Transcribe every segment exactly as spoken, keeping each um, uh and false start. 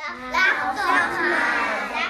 Sag doch mal.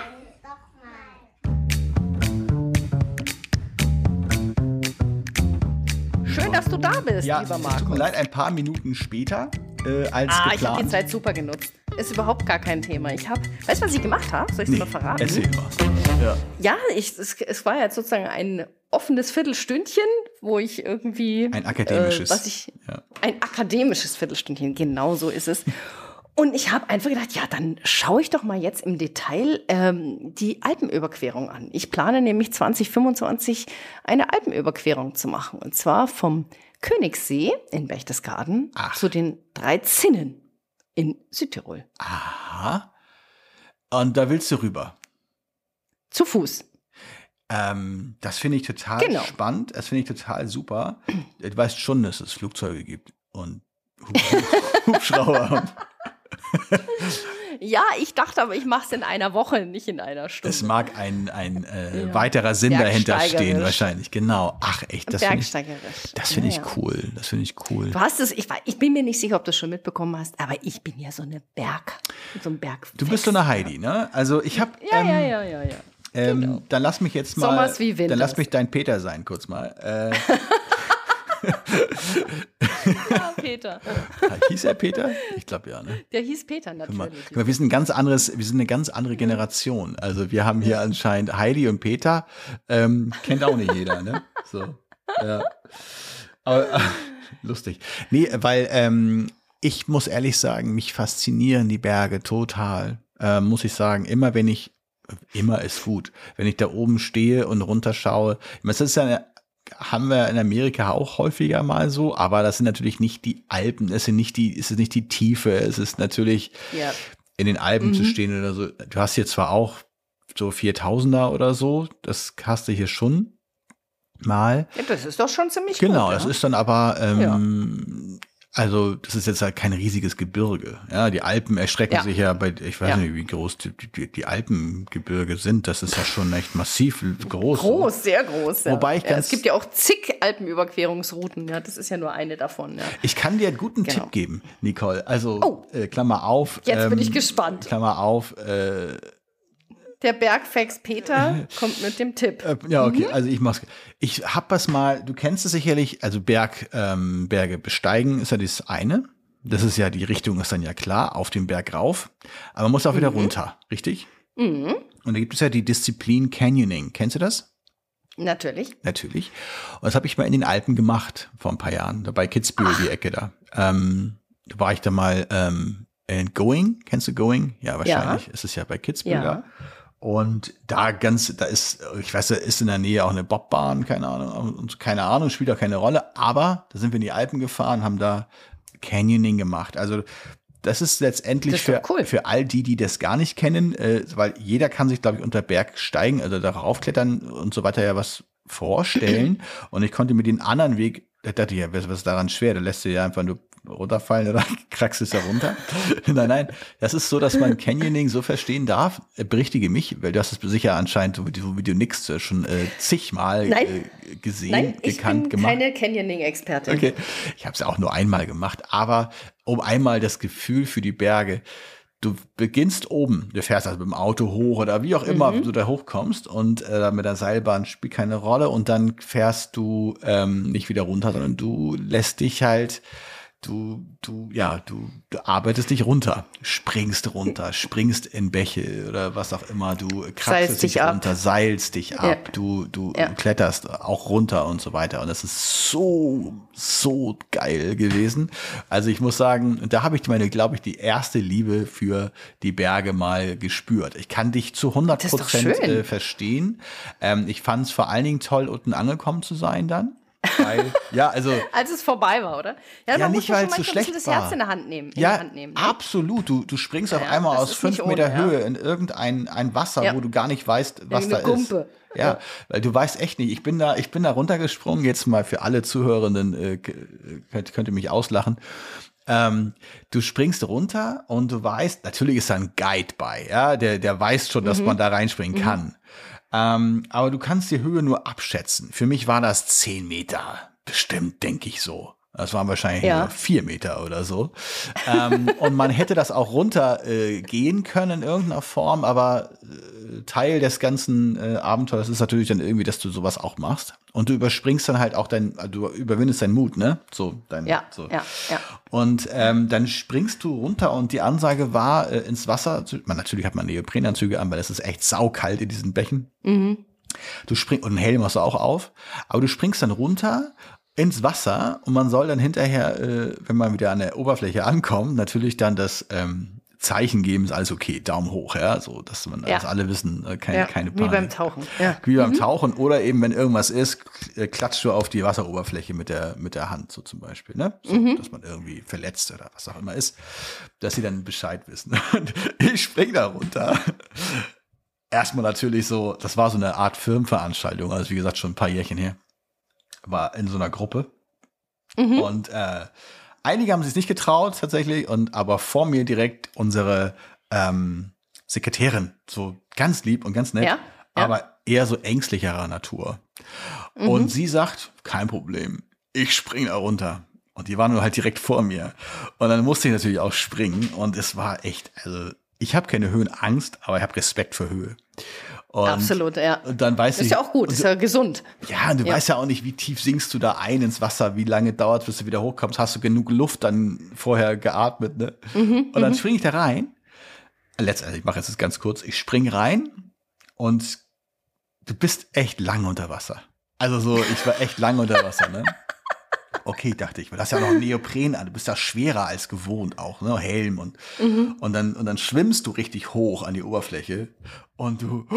Schön, dass du da bist, Ja, lieber es Markus. tut mir leid, ein paar Minuten später äh, als Ah, ich habe die geplant. Zeit super genutzt. Ist überhaupt gar kein Thema. Ich habe, weißt du, was ich gemacht habe? Soll ich es Nee, mal verraten? erzähl mal. Ja. Ja, ich, es, es war jetzt sozusagen ein offenes Viertelstündchen, wo ich irgendwie Ein akademisches. Äh, was ich, Ja. Ein akademisches Viertelstündchen, genau so ist es. Und ich habe einfach gedacht, ja, dann schaue ich doch mal jetzt im Detail ähm, die Alpenüberquerung an. Ich plane nämlich zwanzig fünfundzwanzig eine Alpenüberquerung zu machen. Und zwar vom Königssee in Berchtesgaden Ach. zu den drei Zinnen in Südtirol. Aha. Und da willst du rüber. Zu Fuß. Ähm, das finde ich total Genau. spannend. Das finde ich total super. Du weißt schon, dass es Flugzeuge gibt und Hub- Hubschrauber. Ja, ich dachte aber, ich mache es in einer Woche, nicht in einer Stunde. Es mag ein, ein äh, Ja. weiterer Sinn dahinter stehen, Bergsteigerisch. wahrscheinlich. Genau. Ach echt, das finde ich, Bergsteigerisch. das finde ich Ja, ja. cool. Das finde ich cool. Du hast es, ich, war- ich bin mir nicht sicher, ob du es schon mitbekommen hast, aber ich bin ja so eine Berg, so ein Berg. Du bist so eine Heidi, ne? Also ich habe Ja, ähm, ja, ja, ja, ja. Ähm, Genau. Dann lass mich jetzt mal. Sommers wie Dann Winters. lass mich dein Peter sein, kurz mal. Äh, Ja, Peter. hieß er Peter? Ich glaube ja, ne? Der hieß Peter Guck mal, natürlich. guck mal, wir sind ein ganz anderes, wir sind eine ganz andere Generation. Also wir haben hier anscheinend Heidi und Peter, ähm, kennt auch nicht jeder, ne? So, ja. Aber, äh, lustig. Nee, weil ähm, ich muss ehrlich sagen, mich faszinieren die Berge total. Äh, muss ich sagen, immer wenn ich, immer ist gut, wenn ich da oben stehe und runterschaue. Ich meine, das ist ja eine, haben wir in Amerika auch häufiger mal so, aber das sind natürlich nicht die Alpen, es sind nicht die, es ist nicht die Tiefe, es ist natürlich Ja. in den Alpen zu stehen oder so. Du hast hier zwar auch so viertausender oder so, das hast du hier schon mal. Ja, das ist doch schon ziemlich Genau, gut. das ja? ist dann aber, ähm, also das ist jetzt halt kein riesiges Gebirge. Ja, die Alpen erstrecken Ja. sich ja bei, ich weiß Ja. nicht, wie groß die, die, die Alpengebirge sind. Das ist ja schon echt massiv groß. Groß, sehr groß. Ja. Wobei ich ja, ganz- es gibt ja auch zig Alpenüberquerungsrouten. Ja, das ist ja nur eine davon. Ja. Ich kann dir einen guten Genau. Tipp geben, Nicole. Also, Oh. äh, Klammer auf. Jetzt bin ähm, ich gespannt. Klammer auf, äh, Der Bergfax Peter kommt mit dem Tipp. Äh, ja, okay, also ich mach's. Ich hab das mal, du kennst es sicherlich, also Berg, ähm, Berge besteigen ist ja das eine. Das ist ja, die Richtung ist dann ja klar, auf den Berg rauf. Aber man muss auch wieder runter, richtig? Mhm. Und da gibt es ja die Disziplin Canyoning. Kennst du das? Natürlich. Natürlich. Und das habe ich mal in den Alpen gemacht, vor ein paar Jahren, da bei Kitzbühel, die Ecke da. Ähm, da war ich da mal ähm, in Going. Kennst du Going? Ja, wahrscheinlich. Es ist ja bei Kitzbühel Ja. da. Und da ganz, da ist, ich weiß, da ist in der Nähe auch eine Bobbahn, keine Ahnung, und keine Ahnung, spielt auch keine Rolle. Aber da sind wir in die Alpen gefahren, haben da Canyoning gemacht. Also das ist letztendlich Das ist für, doch cool. für all die, die das gar nicht kennen, äh, weil jeder kann sich, glaube ich, unter Bergsteigen, also darauf klettern und so weiter ja was vorstellen. Und ich konnte mir den anderen Weg, da dachte ich ja, was was ist daran schwer? Da lässt du ja einfach nur runterfallen oder kraxst es da runter. Nein, nein, das ist so, dass man Canyoning so verstehen darf. Äh, Berichtige mich, weil du hast es sicher anscheinend, so wie du, wie du nix, äh, schon äh, zigmal Nein. äh, gesehen, Nein, ich gekannt, bin gemacht. keine Canyoning-Expertin. Okay, ich habe es auch nur einmal gemacht, aber um einmal das Gefühl für die Berge, du beginnst oben, du fährst also mit dem Auto hoch oder wie auch immer Mhm. du da hochkommst und äh, mit der Seilbahn spielt keine Rolle und dann fährst du ähm, nicht wieder runter, sondern du lässt dich halt, du, du, ja, du, du arbeitest dich runter, springst runter, springst in Bäche oder was auch immer, du kraxelst Seilst dich dich ab. runter, seilst dich ab, Ja. du, du Ja. kletterst auch runter und so weiter. Und das ist so, so geil gewesen. Also ich muss sagen, da habe ich meine, glaube ich, die erste Liebe für die Berge mal gespürt. Ich kann dich zu hundert Das ist doch Prozent schön. äh, verstehen. Ähm, ich fand es vor allen Dingen toll, unten angekommen zu sein dann. Weil, ja, also Als es vorbei war, oder? Ja, man nicht, muss ja weil schon es so manchmal ein bisschen schlecht das war. Herz in der Hand nehmen. In ja, die Hand nehmen ne? absolut. Du, du springst auf Ja, einmal das aus ist fünf nicht Meter ohne, ja. Höhe in irgendein ein Wasser, Ja. wo du gar nicht weißt, was da Irgendeine ist. Gumpe. Ja, weil du weißt echt nicht. Ich bin da, ich bin da runtergesprungen. Jetzt mal für alle Zuhörenden äh, könnt, könnt ihr mich auslachen. Ähm, du springst runter und du weißt, natürlich ist da ein Guide bei, ja, der, der weiß schon, dass Mhm. man da reinspringen kann. Ähm, aber du kannst die Höhe nur abschätzen. Für mich war das zehn Meter. Bestimmt, denke ich so. Das waren wahrscheinlich Ja. nur vier Meter oder so. ähm, und man hätte das auch runter äh, gehen können in irgendeiner Form, aber äh, Teil des ganzen äh, Abenteuers ist natürlich dann irgendwie, dass du sowas auch machst. Und du überspringst dann halt auch dein, du überwindest deinen Mut, ne? So, dein, Ja, so. ja, ja. Und ähm, dann springst du runter und die Ansage war, äh, ins Wasser, zu, man, natürlich hat man Neoprenanzüge an, weil es ist echt saukalt in diesen Bächen. Mhm. Du springst, und einen Helm hast du auch auf, aber du springst dann runter ins Wasser und man soll dann hinterher, äh, wenn man wieder an der Oberfläche ankommt, natürlich dann das ähm, Zeichen geben, ist alles okay, Daumen hoch, ja, so, dass man, Ja. dass alle wissen, äh, keine, Ja, keine wie Panik. beim Tauchen. Ja. Wie beim Tauchen oder eben, wenn irgendwas ist, äh, klatscht du auf die Wasseroberfläche mit der, mit der Hand, so zum Beispiel, ne? So, dass man irgendwie verletzt oder was auch immer ist, dass sie dann Bescheid wissen. Und ich spring da runter. Erstmal natürlich so, das war so eine Art Firmenveranstaltung, also wie gesagt, schon ein paar Jährchen her. War in so einer Gruppe. Mhm. Und äh, einige haben sich nicht getraut, tatsächlich, und aber vor mir direkt unsere ähm, Sekretärin, so ganz lieb und ganz nett, Ja, ja. aber eher so ängstlicherer Natur. Mhm. Und sie sagt, kein Problem, ich springe da runter. Und die waren nur halt direkt vor mir. Und dann musste ich natürlich auch springen. Und es war echt, also ich habe keine Höhenangst, aber ich habe Respekt für Höhe. Und, Absolut, ja. Und dann weiß Das ich, ist ja auch gut, und ist ja gesund. ja, und du Ja. weißt ja auch nicht, wie tief sinkst du da ein ins Wasser, wie lange dauert es, bis du wieder hochkommst. Hast du genug Luft dann vorher geatmet, ne? Mhm, und dann springe ich da rein. Letztendlich, ich mache jetzt das ganz kurz. Ich spring rein und du bist echt lang unter Wasser. Also so, ich war echt lang unter Wasser, ne? Okay, dachte ich, weil das ist ja noch ein Neopren an. Du bist da schwerer als gewohnt auch, ne? Helm und, Mhm. und dann, und dann schwimmst du richtig hoch an die Oberfläche und du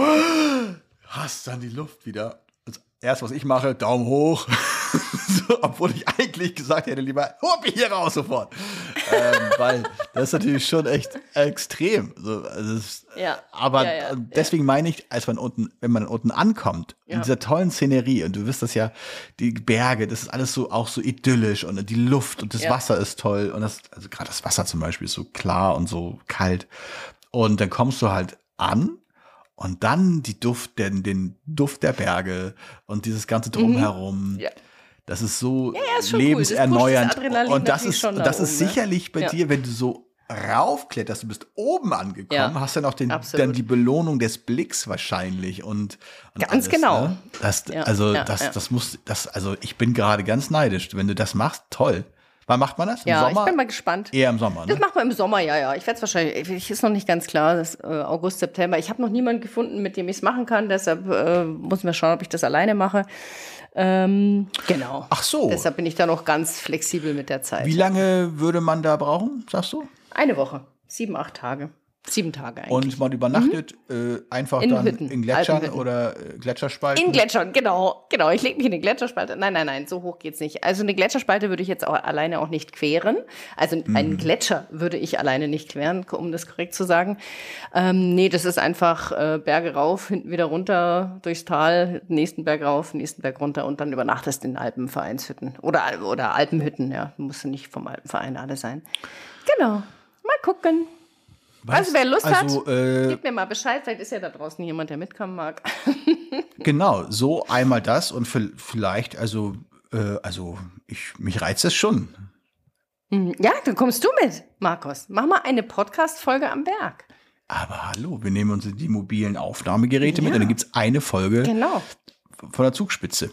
hast dann die Luft wieder. Das erste, was ich mache, Daumen hoch. so, obwohl ich eigentlich gesagt hätte, lieber, hol mich hier raus sofort. ähm, weil das ist natürlich schon echt extrem. So, also es, Ja. aber Ja, ja, deswegen meine ich, als man unten, wenn man unten ankommt, in Ja. dieser tollen Szenerie, und du wirst das ja, die Berge, das ist alles so auch so idyllisch und die Luft und das Ja. Wasser ist toll und das, also gerade das Wasser zum Beispiel ist so klar und so kalt. Und dann kommst du halt an und dann die Duft, den, den Duft der Berge und dieses ganze Drumherum. Ja. Das ist so ja, ist schon cool. Das lebenserneuernd. pusht das Adrenalin Und das natürlich ist, schon nach das ist oben, ne? sicherlich bei Ja. dir, wenn du so raufkletterst, du bist oben angekommen, Ja, hast dann auch den, absolut. dann die Belohnung des Blicks wahrscheinlich und, und Ganz alles, genau. Ne? Das, Ja, also ja, das, ja. das muss, das, also ich bin gerade ganz neidisch. Wenn du das machst, toll. Wann macht man das? Im Ja, Sommer? ich bin mal gespannt. Eher im Sommer, ne? Das macht man im Sommer, ja, ja. Ich werde es wahrscheinlich, ich ist noch nicht ganz klar, das äh, August, September. Ich habe noch niemanden gefunden, mit dem ich es machen kann, deshalb äh, muss mir schauen, ob ich das alleine mache. Ähm, genau. Ach so. Deshalb bin ich da noch ganz flexibel mit der Zeit. Wie lange würde man da brauchen, sagst du? Eine Woche, sieben, acht Tage. Sieben Tage eigentlich. Und man übernachtet äh, einfach In dann Hütten, in Gletschern Alpenhütten. oder äh, Gletscherspalten? In Gletschern, genau, genau. Ich lege mich in eine Gletscherspalte. Nein, nein, nein, so hoch geht's nicht. Also eine Gletscherspalte würde ich jetzt auch alleine auch nicht queren. Also einen Gletscher würde ich alleine nicht queren, um das korrekt zu sagen. Ähm, nee, das ist einfach äh, Berge rauf, hinten wieder runter durchs Tal, nächsten Berg rauf, nächsten Berg runter und dann übernachtest in Alpenvereinshütten. Oder, oder Alpenhütten, ja. Musst du nicht vom Alpenverein alle sein. Genau. Mal gucken. Also wer Lust also, hat, äh, gib mir mal Bescheid. Vielleicht ist ja da draußen jemand, der mitkommen mag. Genau, so einmal das und v- vielleicht, also, äh, also ich, mich reizt es schon. Ja, dann kommst du mit, Markus. Mach mal eine Podcast-Folge am Berg. Aber hallo, wir nehmen uns die mobilen Aufnahmegeräte mit Ja. und dann gibt es eine Folge Genau. von der Zugspitze.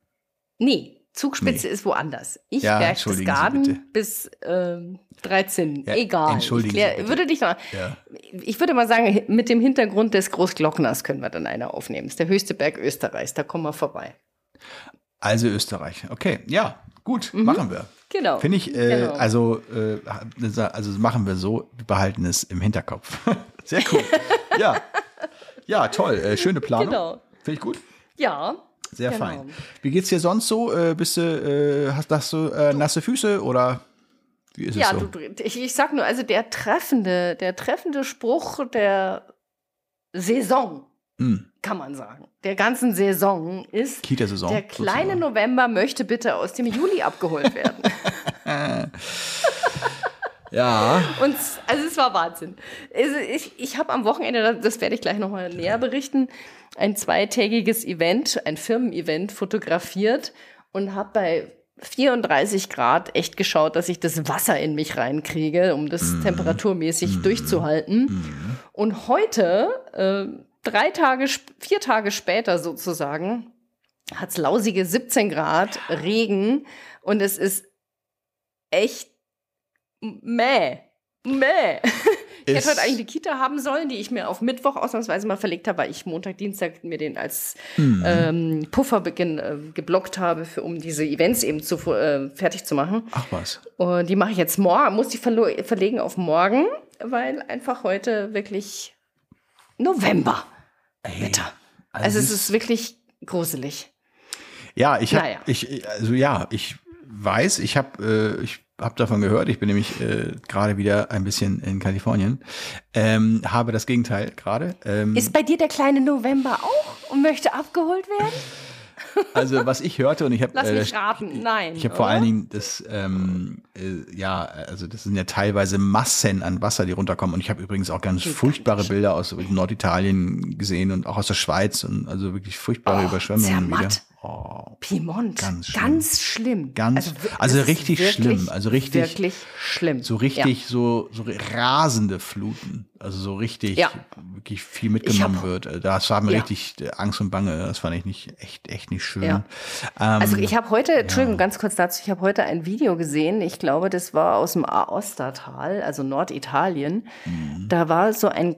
Nee, Zugspitze Nee. ist woanders. Ich Ja, Berchtesgaden entschuldigen Sie bitte. bis ähm, dreizehn. Ja, Egal. entschuldigen ich Sie klär, bitte. würde dich noch, Ja. Ich würde mal sagen, mit dem Hintergrund des Großglockners können wir dann eine aufnehmen. Das ist der höchste Berg Österreichs. Da kommen wir vorbei. Also Österreich. Okay, ja, gut, machen wir. Genau. Finde ich, äh, Genau. also, äh, also machen wir so, wir behalten es im Hinterkopf. Sehr cool. ja. Ja, toll. Äh, schöne Planung. Genau. Finde ich gut. Ja. Sehr Genau. fein. Wie geht's dir sonst so? Äh, bist du, äh, hast, hast du äh, nasse Füße oder wie ist Ja, es so? du, ich, ich sag nur, also der treffende, der treffende Spruch der Saison, Hm. kann man sagen, der ganzen Saison ist, Kita-Saison. der kleine sozusagen. November möchte bitte aus dem Juli abgeholt werden. Ja. Und also es war Wahnsinn. Also ich ich habe am Wochenende, das werde ich gleich nochmal näher berichten, ein zweitägiges Event, ein Firmen-Event fotografiert und habe bei vierunddreißig Grad echt geschaut, dass ich das Wasser in mich reinkriege, um das mm. temperaturmäßig mm. durchzuhalten. Mm. Und heute, äh, drei Tage, vier Tage später sozusagen, hat es lausige siebzehn Grad, Regen und es ist echt mäh, mäh. Ich hätte heute eigentlich eine Kita haben sollen, die ich mir auf Mittwoch ausnahmsweise mal verlegt habe, weil ich Montag, Dienstag mir den als mhm. ähm, Pufferbeginn äh, geblockt habe, für, um diese Events eben zu, äh, fertig zu machen. Ach was. Und die mache ich jetzt morgen, muss die verlo- verlegen auf morgen, weil einfach heute wirklich November. Ey, Wetter. Also, also es ist wirklich gruselig. Ja, ich habe, naja. ich, also ja, ich weiß, ich habe, äh, ich habe davon gehört. Ich bin nämlich äh, gerade wieder ein bisschen in Kalifornien. Ähm, habe das Gegenteil gerade. Ähm, ist bei dir der kleine November auch und möchte abgeholt werden? Also was ich hörte und ich habe, lass mich raten, nein. Ich habe vor allen Dingen das, ähm, äh, ja, also das sind ja teilweise Massen an Wasser, die runterkommen. Und ich habe übrigens auch ganz furchtbare Bilder aus Norditalien gesehen und auch aus der Schweiz und also wirklich furchtbare oh, Überschwemmungen Zermatt. wieder. Oh, Piemont, ganz schlimm. Ganz schlimm. Ganz, also, also richtig wirklich, schlimm. Also richtig, wirklich schlimm. So richtig, ja. so, so rasende Fluten. Also so richtig, ja. wirklich viel mitgenommen hab, wird. Das war mir ja. richtig Angst und Bange. Das fand ich nicht, echt, echt nicht schön. Ja. Ähm, also ich habe heute, Entschuldigung, ja. ganz kurz dazu, ich habe heute ein Video gesehen. Ich glaube, das war aus dem Aostatal, also Norditalien. Mhm. Da war so ein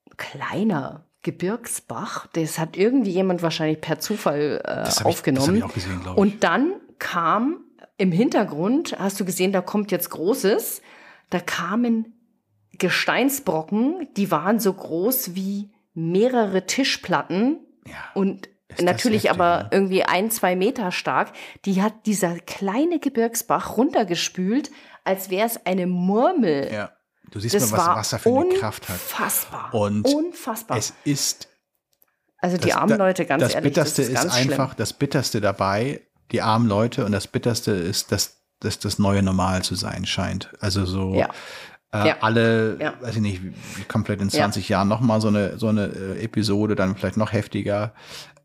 kleiner Gebirgsbach, das hat irgendwie jemand wahrscheinlich per Zufall äh, das aufgenommen. Ich, das hab ich auch gesehen, glaube ich. Und dann kam im Hintergrund, hast du gesehen, da kommt jetzt Großes, da kamen Gesteinsbrocken, die waren so groß wie mehrere Tischplatten ja, und natürlich heftig, aber ne? irgendwie ein, zwei Meter stark. Die hat dieser kleine Gebirgsbach runtergespült, als wäre es eine Murmel. Ja. Du siehst das mal, was war Wasser für eine Kraft hat. Unfassbar. Und unfassbar. Es ist. Also die das, armen Leute, ganz das ehrlich, Bitterste das ist, ganz ist einfach, schlimm. das Bitterste dabei, die armen Leute, und das Bitterste ist, dass, dass das neue Normal zu sein scheint. Also so Ja. äh, Ja. alle, Ja. weiß ich nicht, komplett in zwanzig Ja. Jahren nochmal so eine, so eine äh, Episode, dann vielleicht noch heftiger.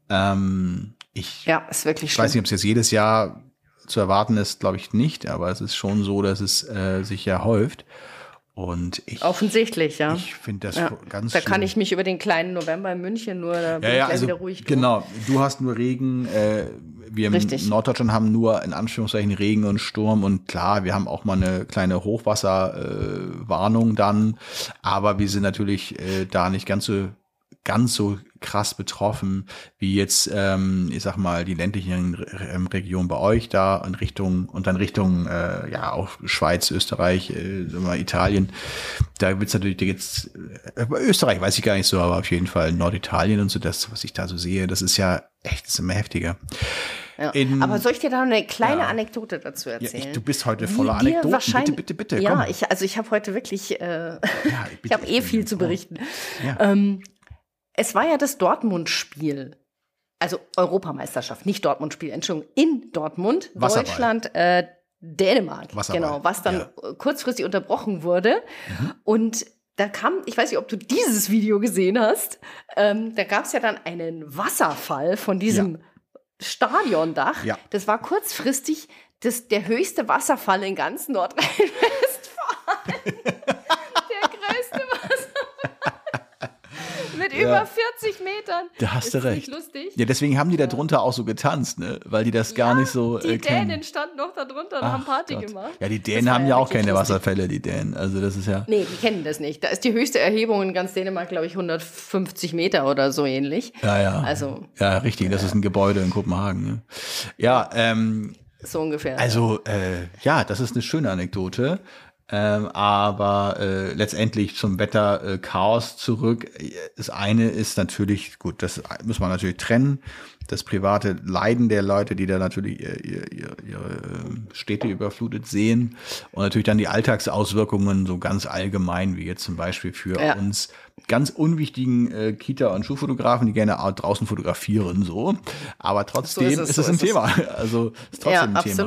Ähm, ich Ja, ist wirklich ich schlimm. weiß nicht, ob es jetzt jedes Jahr zu erwarten ist, glaube ich nicht, aber es ist schon so, dass es äh, sich ja häuft. Und ich, Offensichtlich, ja. ich finde das ja. ganz Da schlimm. kann ich mich über den kleinen November in München nur, da bin ja, ich ja, gleich also, wieder ruhig. genau, du hast nur Regen, äh, wir Richtig. in Norddeutschland haben nur in Anführungszeichen Regen und Sturm und klar, wir haben auch mal eine kleine Hochwasserwarnung äh, dann, aber wir sind natürlich äh, da nicht ganz so ganz so krass betroffen wie jetzt, ähm, ich sag mal, die ländlichen Re- Regionen bei euch da in Richtung und dann Richtung, äh, ja, auch Schweiz, Österreich, äh, sagen wir mal Italien. Da wird's natürlich jetzt, äh, Österreich weiß ich gar nicht so, aber auf jeden Fall Norditalien und so, das, was ich da so sehe, das ist ja echt, das ist immer heftiger. Ja. In, Aber soll ich dir da eine kleine ja. Anekdote dazu ja, erzählen? ich, du bist heute Wie voller dir Anekdoten. wahrscheinlich- Bitte, bitte, bitte, Ja, komm. ich, also ich habe heute wirklich, äh, Ja, ich bitte, habe eh ich bin viel ganz zu ohr. berichten. Ja. Ähm, es war ja das Dortmund-Spiel. Also Europameisterschaft, nicht Dortmund-Spiel, Entschuldigung, in Dortmund, Wasserball. Deutschland, äh, Dänemark. Wasserball. Genau, was dann Ja. kurzfristig unterbrochen wurde. Mhm. Und da kam, ich weiß nicht, ob du dieses Video gesehen hast, ähm, da gab es ja dann einen Wasserfall von diesem Stadiondach. Ja. Das war kurzfristig das, der höchste Wasserfall in ganz Nordrhein-Westfalen. Der größte Wasserfall. Mit Ja. über vierzig Metern. Da hast Ist du das recht. nicht lustig? Ja, deswegen haben die da drunter auch so getanzt, ne? Weil die das gar Ja, nicht so Die äh, kennen. Dänen standen noch da drunter und Ach haben Party Gott. gemacht. Ja, die Das Dänen war haben ja auch wirklich keine lustig. Wasserfälle, die Dänen. Also das ist ja. Nee, die kennen das nicht. Da ist die höchste Erhebung in ganz Dänemark, glaube ich, hundertfünfzig Meter oder so ähnlich. Ja, ja. Also Ja, richtig. Das ist ein Gebäude in Kopenhagen. Ne? Ja, ähm, so ungefähr. also äh, ja, das ist eine schöne Anekdote. Ähm, aber äh, letztendlich zum Wetter äh, Chaos zurück. Das eine ist natürlich, gut, das muss man natürlich trennen. Das private Leiden der Leute, die da natürlich ihr, ihr, ihr, ihre Städte überflutet sehen. Und natürlich dann die Alltagsauswirkungen so ganz allgemein, wie jetzt zum Beispiel für Ja. uns ganz unwichtigen äh, Kita- und Schulfotografen, die gerne auch draußen fotografieren, so. Aber trotzdem So ist es, ist so es ein ist es. Thema. Also ist trotzdem Ja, ein Thema. absolut.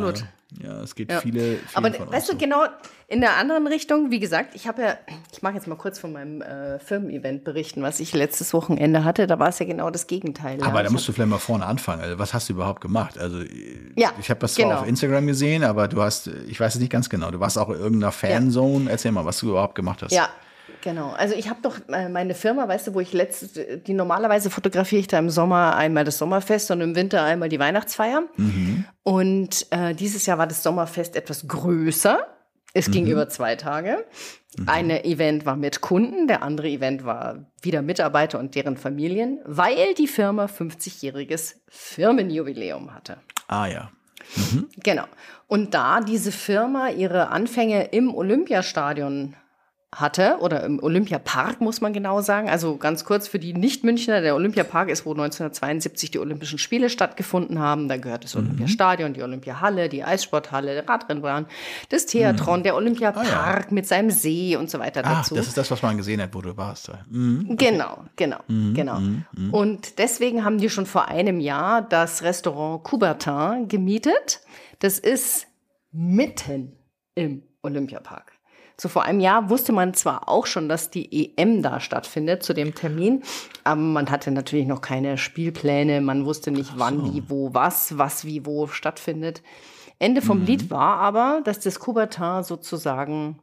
Ja, es geht Ja. viele, viele Aber von uns weißt du, so. genau in der anderen Richtung, wie gesagt, ich habe ja, ich mag jetzt mal kurz von meinem äh, Firmen-Event berichten, was ich letztes Wochenende hatte. Da war es ja genau das Gegenteil. Aber ja. da Ich musst du vielleicht mal vorne anfangen. Also, was hast du überhaupt gemacht? Also, Ja, ich habe das zwar genau. auf Instagram gesehen, aber du hast, ich weiß es nicht ganz genau, du warst auch in irgendeiner Fanzone. Erzähl mal, was du überhaupt gemacht hast. Ja, genau. Also ich habe doch äh, meine Firma, weißt du, wo ich letztes, die normalerweise fotografiere ich da im Sommer einmal das Sommerfest und im Winter einmal die Weihnachtsfeier. Mhm. Und äh, dieses Jahr war das Sommerfest etwas größer. Es ging über zwei Tage. Eine Event war mit Kunden, der andere Event war wieder Mitarbeiter und deren Familien, weil die Firma fünfzigjähriges Firmenjubiläum hatte. Ah ja. Genau. Und da diese Firma ihre Anfänge im Olympiastadion hatte, oder im Olympiapark, muss man genau sagen. Also ganz kurz für die Nicht-Münchner, der Olympiapark ist, wo neunzehnhundertzweiundsiebzig die Olympischen Spiele stattgefunden haben. Da gehört das Olympiastadion, die Olympiahalle, die Eissporthalle, der Radrennbahn, das Theatron, der Olympiapark Ah, ja. mit seinem See und so weiter Ah, dazu. das ist das, was man gesehen hat, wo du warst. Mhm. Genau, genau, genau. Und deswegen haben die schon vor einem Jahr das Restaurant Coubertin gemietet. Das ist mitten im Olympiapark. So vor einem Jahr wusste man zwar auch schon, dass die E M da stattfindet zu dem Termin, aber man hatte natürlich noch keine Spielpläne, man wusste nicht, wann, wie, wo, was, was, wie, wo stattfindet. Ende vom Lied war aber, dass das Coubertin sozusagen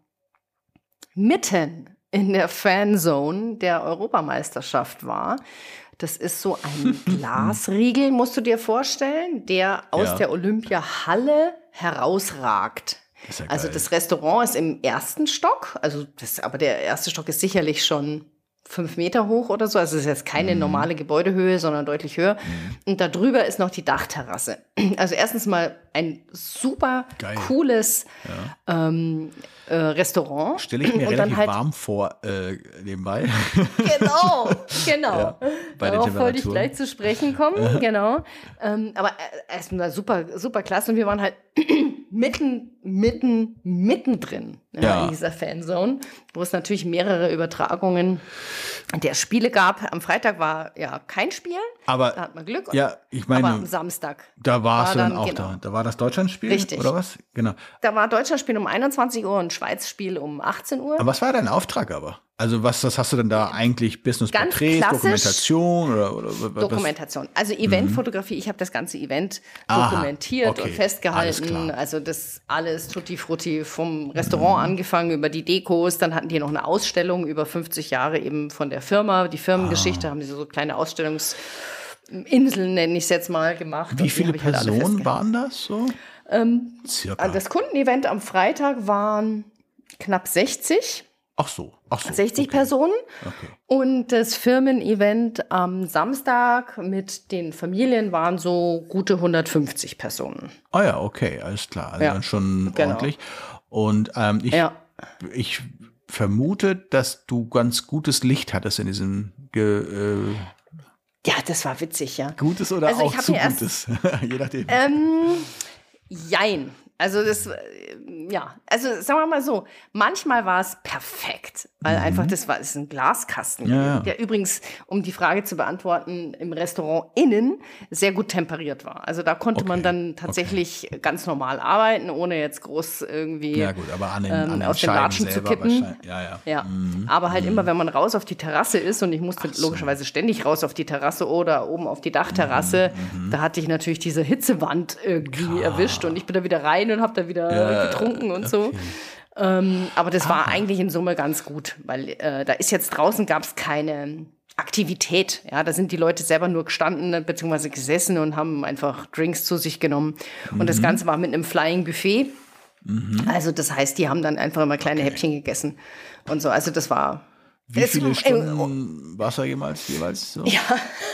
mitten in der Fanzone der Europameisterschaft war. Das ist so ein Glasriegel, musst du dir vorstellen, der aus Ja. der Olympiahalle herausragt. Das ist ja Also geil. das Restaurant ist im ersten Stock, also das, aber der erste Stock ist sicherlich schon fünf Meter hoch oder so. Also es ist jetzt keine Mhm. normale Gebäudehöhe, sondern deutlich höher. Und da drüber ist noch die Dachterrasse. Also erstens mal ein super Geil. cooles ähm, äh, Restaurant. Stelle ich mir Und relativ dann halt- warm vor, äh, nebenbei. Genau, genau. Ja, bei den Darauf wollte ich Temperaturen. gleich zu sprechen kommen, genau. Ähm, aber äh, erstmal super, super klasse. Und wir waren halt mitten, mitten, mittendrin ja, Ja. in dieser Fanzone, wo es natürlich mehrere Übertragungen der Spiele gab. Am Freitag war ja kein Spiel, Aber da hat man Glück. ja, ich meine, aber am Samstag. da warst war du dann dann- auch genau. da. Da war das Deutschlandspiel, Richtig. oder was? Genau. Da war Deutschlandspiel um einundzwanzig Uhr und Schweizspiel um achtzehn Uhr. Aber was war dein Auftrag aber? Also was, was hast du denn da eigentlich? Business-Porträts, klassisch. Dokumentation oder, oder was? Dokumentation. Also Eventfotografie, ich habe das ganze Event Aha, dokumentiert okay, und alles festgehalten. klar. Also das alles tutti frutti vom Restaurant angefangen über die Dekos. Dann hatten die noch eine Ausstellung über fünfzig Jahre eben von der Firma. Die Firmengeschichte Ah. haben sie so kleine Ausstellungsinseln, nenne ich es jetzt mal, gemacht. Und Wie die viele habe ich halt alle Personen festgehalten. waren das so? Ähm, Circa. Das Kundenevent am Freitag waren knapp sechzig. Ach so, ach so. sechzig okay. Personen. Okay. Und das Firmen-Event am Samstag mit den Familien waren so gute hundertfünfzig Personen. Ah ja, okay, alles klar. Also Ja, dann schon genau. ordentlich. Und ähm, ich, Ja. ich vermute, dass du ganz gutes Licht hattest in diesem Ge äh, Ja, das war witzig, ja. Gutes oder Also ich auch hab zu mir erst- Gutes. Je nachdem. Ähm, jein. Also das, äh, ja, also sagen wir mal so, manchmal war es perfekt, weil einfach das war, das ist ein Glaskasten, Mhm. Ja, ja. der übrigens, um die Frage zu beantworten, im Restaurant innen sehr gut temperiert war. Also da konnte man Okay, dann tatsächlich ganz normal arbeiten, ohne jetzt groß irgendwie Ja gut, aber an den, ähm, an den aus den Scheiben Latschen zu selber kippen. wahrscheinlich. Ja, ja. Ja, aber halt immer, wenn man raus auf die Terrasse ist und ich musste so. logischerweise ständig raus auf die Terrasse oder oben auf die Dachterrasse, da hatte ich natürlich diese Hitzewand irgendwie erwischt und ich bin da wieder rein und habe da wieder Ja, getrunken und so. Ähm, aber das war eigentlich in Summe ganz gut, weil äh, da ist jetzt draußen gab es keine Aktivität. Ja, da sind die Leute selber nur gestanden bzw. gesessen und haben einfach Drinks zu sich genommen. Und das Ganze war mit einem Flying Buffet. Also das heißt, die haben dann einfach immer kleine Häppchen gegessen und so. Also das war Wie es- viele äh, Stunden Wasser jemals jeweils? So? Ja,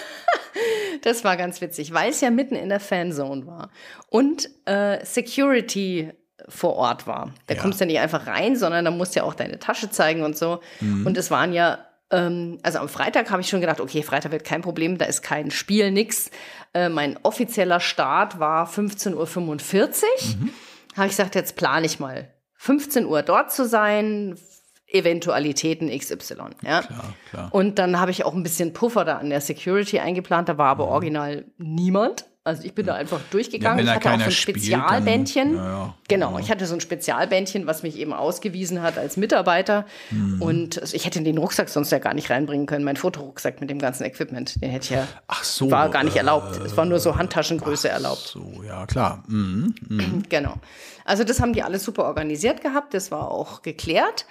das war ganz witzig, weil es ja mitten in der Fanzone war und äh, Security vor Ort war. Da Ja. kommst du ja nicht einfach rein, sondern da musst du ja auch deine Tasche zeigen und so. Und es waren ja, ähm, also am Freitag habe ich schon gedacht, okay, Freitag wird kein Problem, da ist kein Spiel, nix. Äh, mein offizieller Start war fünfzehn Uhr fünfundvierzig. Habe ich gesagt, jetzt plane ich mal, fünfzehn Uhr dort zu sein, Eventualitäten X Y. Ja? Klar, klar. Und dann habe ich auch ein bisschen Puffer da an der Security eingeplant, da war aber original niemand. Also ich bin da einfach durchgegangen. Ja, wenn ich da hatte auch so keiner ein spielt, Spezialbändchen. dann- ja, ja. Genau, Ja. ich hatte so ein Spezialbändchen, was mich eben ausgewiesen hat als Mitarbeiter. Mhm. Und ich hätte den Rucksack sonst ja gar nicht reinbringen können. Mein Fotorucksack mit dem ganzen Equipment, den hätte ich ja, Ach so. war gar nicht äh, erlaubt. Es war nur so Handtaschengröße erlaubt. So, ja, klar. Mhm. Mhm. Genau. Also das haben die alles super organisiert gehabt. Das war auch geklärt.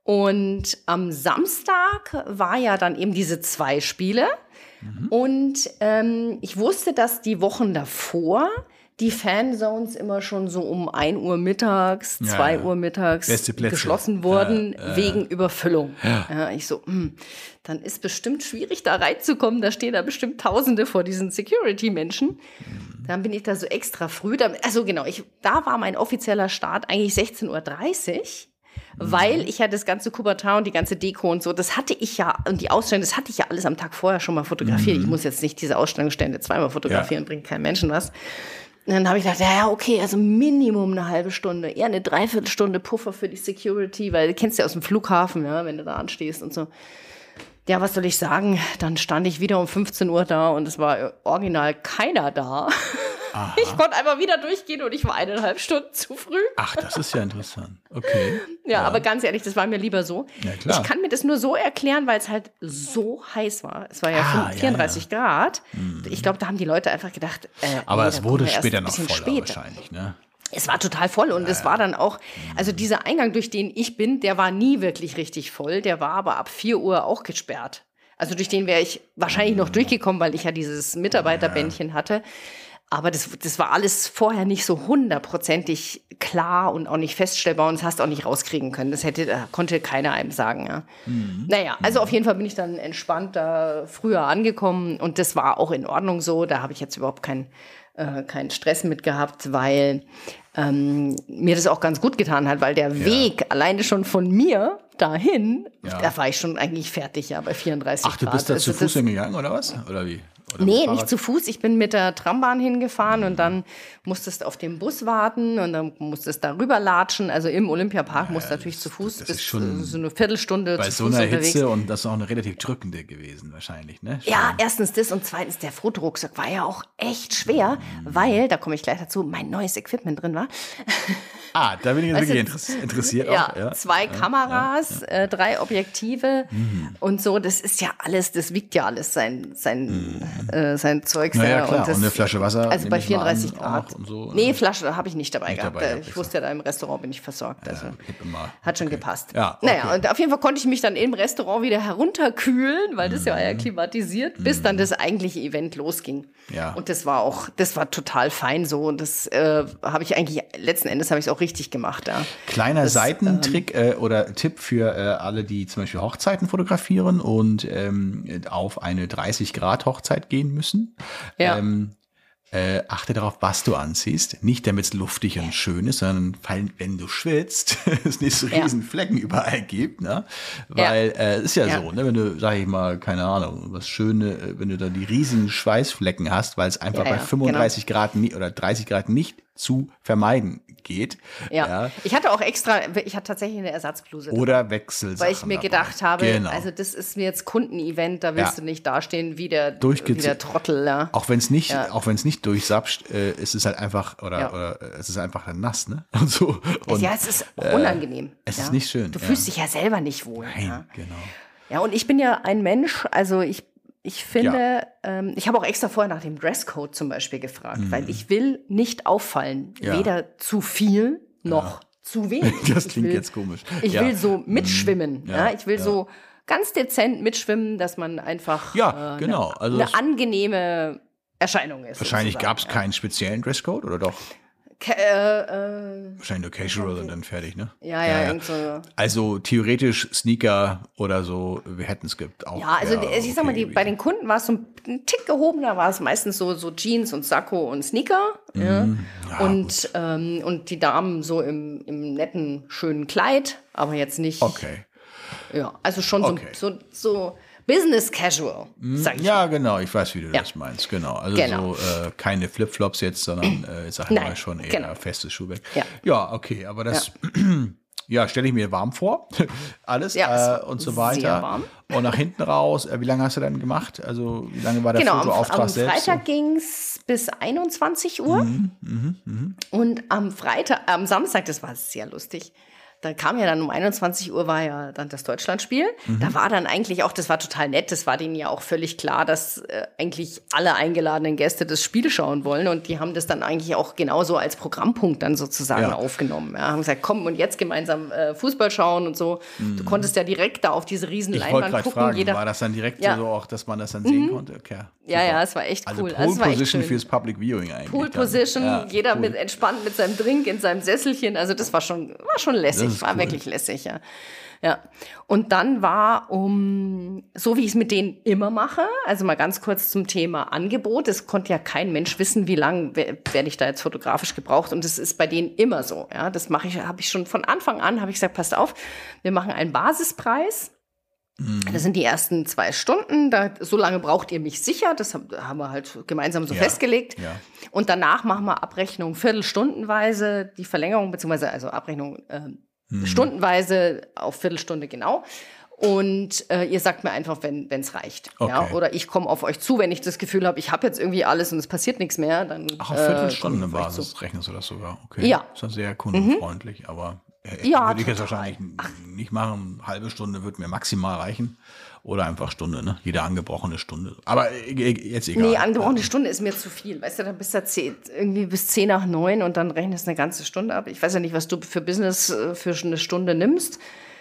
Und am Samstag war ja dann eben diese zwei Spiele. Mhm. Und ähm, ich wusste, dass die Wochen davor die Fanzones immer schon so um ein Uhr mittags, Ja, zwei ja. Uhr mittags Beste Plätze. geschlossen wurden Ja, äh, wegen Überfüllung. Ja. Ja, ich so, hm, dann ist bestimmt schwierig, da reinzukommen. Da stehen da bestimmt Tausende vor diesen Security-Menschen. Mhm. Dann bin ich da so extra früh. Da, also genau, ich, da war mein offizieller Start eigentlich sechzehn Uhr dreißig. Weil ich ja das ganze Kubertin und die ganze Deko und so, das hatte ich ja, und die Ausstellung, das hatte ich ja alles am Tag vorher schon mal fotografiert. Ich muss jetzt nicht diese Ausstellungsstände zweimal fotografieren, Ja. bringt keinem Menschen was. Und dann habe ich gedacht, ja, ja, okay, also Minimum eine halbe Stunde, eher eine Dreiviertelstunde Puffer für die Security, weil du kennst ja aus dem Flughafen, ja, wenn du da anstehst und so. Ja, was soll ich sagen? Dann stand ich wieder um fünfzehn Uhr da und es war original keiner da. Aha. Ich konnte einfach wieder durchgehen und ich war eineinhalb Stunden zu früh. Ach, das ist ja interessant. Okay. Ja, aber ganz ehrlich, das war mir lieber so. Ja, klar. Ich kann mir das nur so erklären, weil es halt so heiß war. Es war ja Ah, vierunddreißig Grad. Ich glaube, da haben die Leute einfach gedacht, äh, Aber nee, es da wurde kommen wir erst später ein noch bisschen voller später. wahrscheinlich, ne? Es war total voll und es war dann auch, also dieser Eingang, durch den ich bin, der war nie wirklich richtig voll. Der war aber ab vier Uhr auch gesperrt. Also durch den wäre ich wahrscheinlich noch durchgekommen, weil ich ja dieses Mitarbeiterbändchen hatte. Aber das, das war alles vorher nicht so hundertprozentig klar und auch nicht feststellbar und das hast du auch nicht rauskriegen können. Das hätte, da konnte keiner einem sagen. Ja. Mhm. Naja, also auf jeden Fall bin ich dann entspannt da früher angekommen und das war auch in Ordnung so. Da habe ich jetzt überhaupt keinen äh, keinen Stress mit gehabt, weil ähm, mir das auch ganz gut getan hat, weil der Ja. Weg alleine schon von mir dahin, Ja. da war ich schon eigentlich fertig, ja, bei vierunddreißig Ach, du Grad. bist da Also zu Fuß das- hingegangen, oder was? Oder wie? Oder mit Nee, Fahrrad? nicht zu Fuß. Ich bin mit der Trambahn hingefahren und dann musstest du auf den Bus warten und dann musstest du da rüberlatschen. Also im Olympiapark musst du natürlich zu Fuß das bis ist schon äh, so eine Viertelstunde Bei zu so Fuß einer unterwegs. Hitze und das ist auch eine relativ drückende gewesen wahrscheinlich, ne? Ja, Schon. erstens das und zweitens der Fotorucksack war ja auch echt schwer, weil, da komme ich gleich dazu, mein neues Equipment drin war. Ah, da bin ich jetzt Weißt du, wirklich interess- interessiert. Ja, auch, ja. zwei Kameras, Äh, drei Objektive Mhm. und so. Das ist ja alles, das wiegt ja alles sein, sein, äh, sein Zeugs. Naja, ja. klar. Und, das, eine Flasche Wasser. Also nehme bei ich mal vierunddreißig an, Grad. auch noch und so. Nee, Flasche habe ich nicht dabei Nicht gehabt. dabei gehabt, ich ist wusste ja, da im Restaurant bin ich versorgt. Also ich hab immer, hat schon okay. gepasst. Ja, okay. Naja, und auf jeden Fall konnte ich mich dann im Restaurant wieder herunterkühlen, weil das ja ja klimatisiert, bis dann das eigentliche Event losging. Ja. Und das war auch, das war total fein so. Und das äh, habe ich eigentlich, letzten Endes habe ich es auch richtig gemacht. Ja. Kleiner Das, Seitentrick äh, oder Tipp für äh, alle, die zum Beispiel Hochzeiten fotografieren und ähm, auf eine dreißig Grad Hochzeit gehen müssen. Ja. Ähm, äh, achte darauf, was du anziehst. Nicht, damit es luftig und schön ist, sondern weil, wenn du schwitzt, es nicht so Ja. riesen Flecken überall gibt. Ne? Weil äh, ist ja, Ja. so, ne? Wenn du, sag ich mal, keine Ahnung, was Schöne, äh, wenn du da die riesen Schweißflecken hast, weil es einfach Ja, bei ja, fünfunddreißig Grad nie, oder dreißig Grad nicht zu vermeiden geht. Ja. Ja. Ich hatte auch extra, ich hatte tatsächlich eine Ersatzbluse. dabei, Oder Wechselsachen. weil ich mir dabei. gedacht habe, Genau. also das ist mir jetzt Kundenevent, da willst Ja. du nicht dastehen wie der, Durchgeze- wie der Trottel. Ja. Auch wenn es nicht, Ja. auch wenn es nicht durchsapscht, äh, ist es halt einfach oder, Ja. oder äh, es ist einfach dann nass, ne? Und so. Und, ja, es ist unangenehm. es ja. ist nicht schön, Du ja. fühlst dich ja selber nicht wohl. Nein, Ja. genau. Ja, und ich bin ja ein Mensch, also ich, ich finde, ähm, ich habe auch extra vorher nach dem Dresscode zum Beispiel gefragt, weil ich will nicht auffallen, Mhm. Ja. weder zu viel noch zu wenig. Das Ich klingt will, jetzt komisch. Ich Ja. will so mitschwimmen. Ja, Ja, ich will ja. so ganz dezent mitschwimmen, dass man einfach Ja, äh, genau. eine, Also eine das- angenehme Erscheinung ist. Wahrscheinlich sozusagen. gab es keinen speziellen Dresscode oder doch? Ke- äh, äh, Wahrscheinlich nur casual und dann fertig, ne? ja, ja, irgend so. Also theoretisch Sneaker oder so, wir hätten es gibt auch. Ja, also ja, die- ich sag mal, okay die, gewesen. bei den Kunden war es so ein Tick gehobener, war es meistens so, so Jeans und Sakko und Sneaker. Ja. Mhm. Ja, und, ähm, und die Damen so im, im netten, schönen Kleid, aber jetzt nicht. Okay. Ja, also schon Okay. so, so, so Business Casual, sag ich. Ja, genau, ich weiß, wie du Ja. das meinst, genau. Also Genau. so äh, keine Flipflops jetzt, sondern äh, sag ich Nein, mal schon eher genau. festes Schuhwerk. Ja. ja, okay, aber das, ja, ja, stelle ich mir warm vor, alles Ja, äh, und so sehr weiter. warm. Und nach hinten raus, äh, wie lange hast du dann gemacht? Also wie lange war der Genau, am, Fotoauftrag am selbst? Freitag ging es bis einundzwanzig Uhr. Mhm, mh, mh. Und am Freitag, am Samstag, das war sehr lustig. Da kam ja dann um einundzwanzig Uhr war ja dann das Deutschlandspiel. Mhm. Da war dann eigentlich auch, das war total nett, das war denen ja auch völlig klar, dass äh, eigentlich alle eingeladenen Gäste das Spiel schauen wollen. Und die haben das dann eigentlich auch genauso als Programmpunkt dann sozusagen Ja. aufgenommen. Ja, haben gesagt, komm und jetzt gemeinsam äh, Fußball schauen und so. Du konntest ja direkt da auf diese riesen Ich wollte Leinwand gerade gucken. fragen, Jeder, war das dann direkt Ja. so auch, dass man das dann sehen konnte? Okay, ja, super. ja, es war echt Also cool. Pole Also es war echt Position schön. fürs Public Viewing eigentlich. Pool dann. Position, Ja, jeder cool. mit entspannt mit seinem Drink in seinem Sesselchen. Also das war schon, war schon lässig, Das ist war cool. wirklich lässig, ja. Ja. Und dann war um, so wie ich es mit denen immer mache, also mal ganz kurz zum Thema Angebot. Es konnte ja kein Mensch wissen, wie lange werde ich da jetzt fotografisch gebraucht. Und das ist bei denen immer so. Ja, das mache ich, habe ich schon von Anfang an, habe ich gesagt, passt auf, wir machen einen Basispreis. Das sind die ersten zwei Stunden. Da, so lange braucht ihr mich sicher. Das haben, haben wir halt gemeinsam so Ja, festgelegt. ja. Und danach machen wir Abrechnung viertelstundenweise, die Verlängerung, beziehungsweise also Abrechnung äh, Mhm. stundenweise auf Viertelstunde genau. Und äh, ihr sagt mir einfach, wenn es reicht. Ja? Okay. Oder ich komme auf euch zu, wenn ich das Gefühl habe, ich habe jetzt irgendwie alles und es passiert nichts mehr. Dann, Ach, auf äh, Viertelstundenbasis komm ich auf euch rechnest du das sogar. Okay. Ja. Ist ja sehr kundenfreundlich, aber äh, Ja, würde ich jetzt total. wahrscheinlich nicht machen. Halbe Stunde würde mir maximal reichen. Oder einfach Stunde, ne? Jede angebrochene Stunde. Aber äh, äh, jetzt zu. egal. Nee, angebrochene Stunde ist mir zu viel. Weißt du, dann bist du zehn, irgendwie bis zehn nach neun und dann rechnest du eine ganze Stunde ab. Ich weiß ja nicht, was du für Business äh, für eine Stunde nimmst.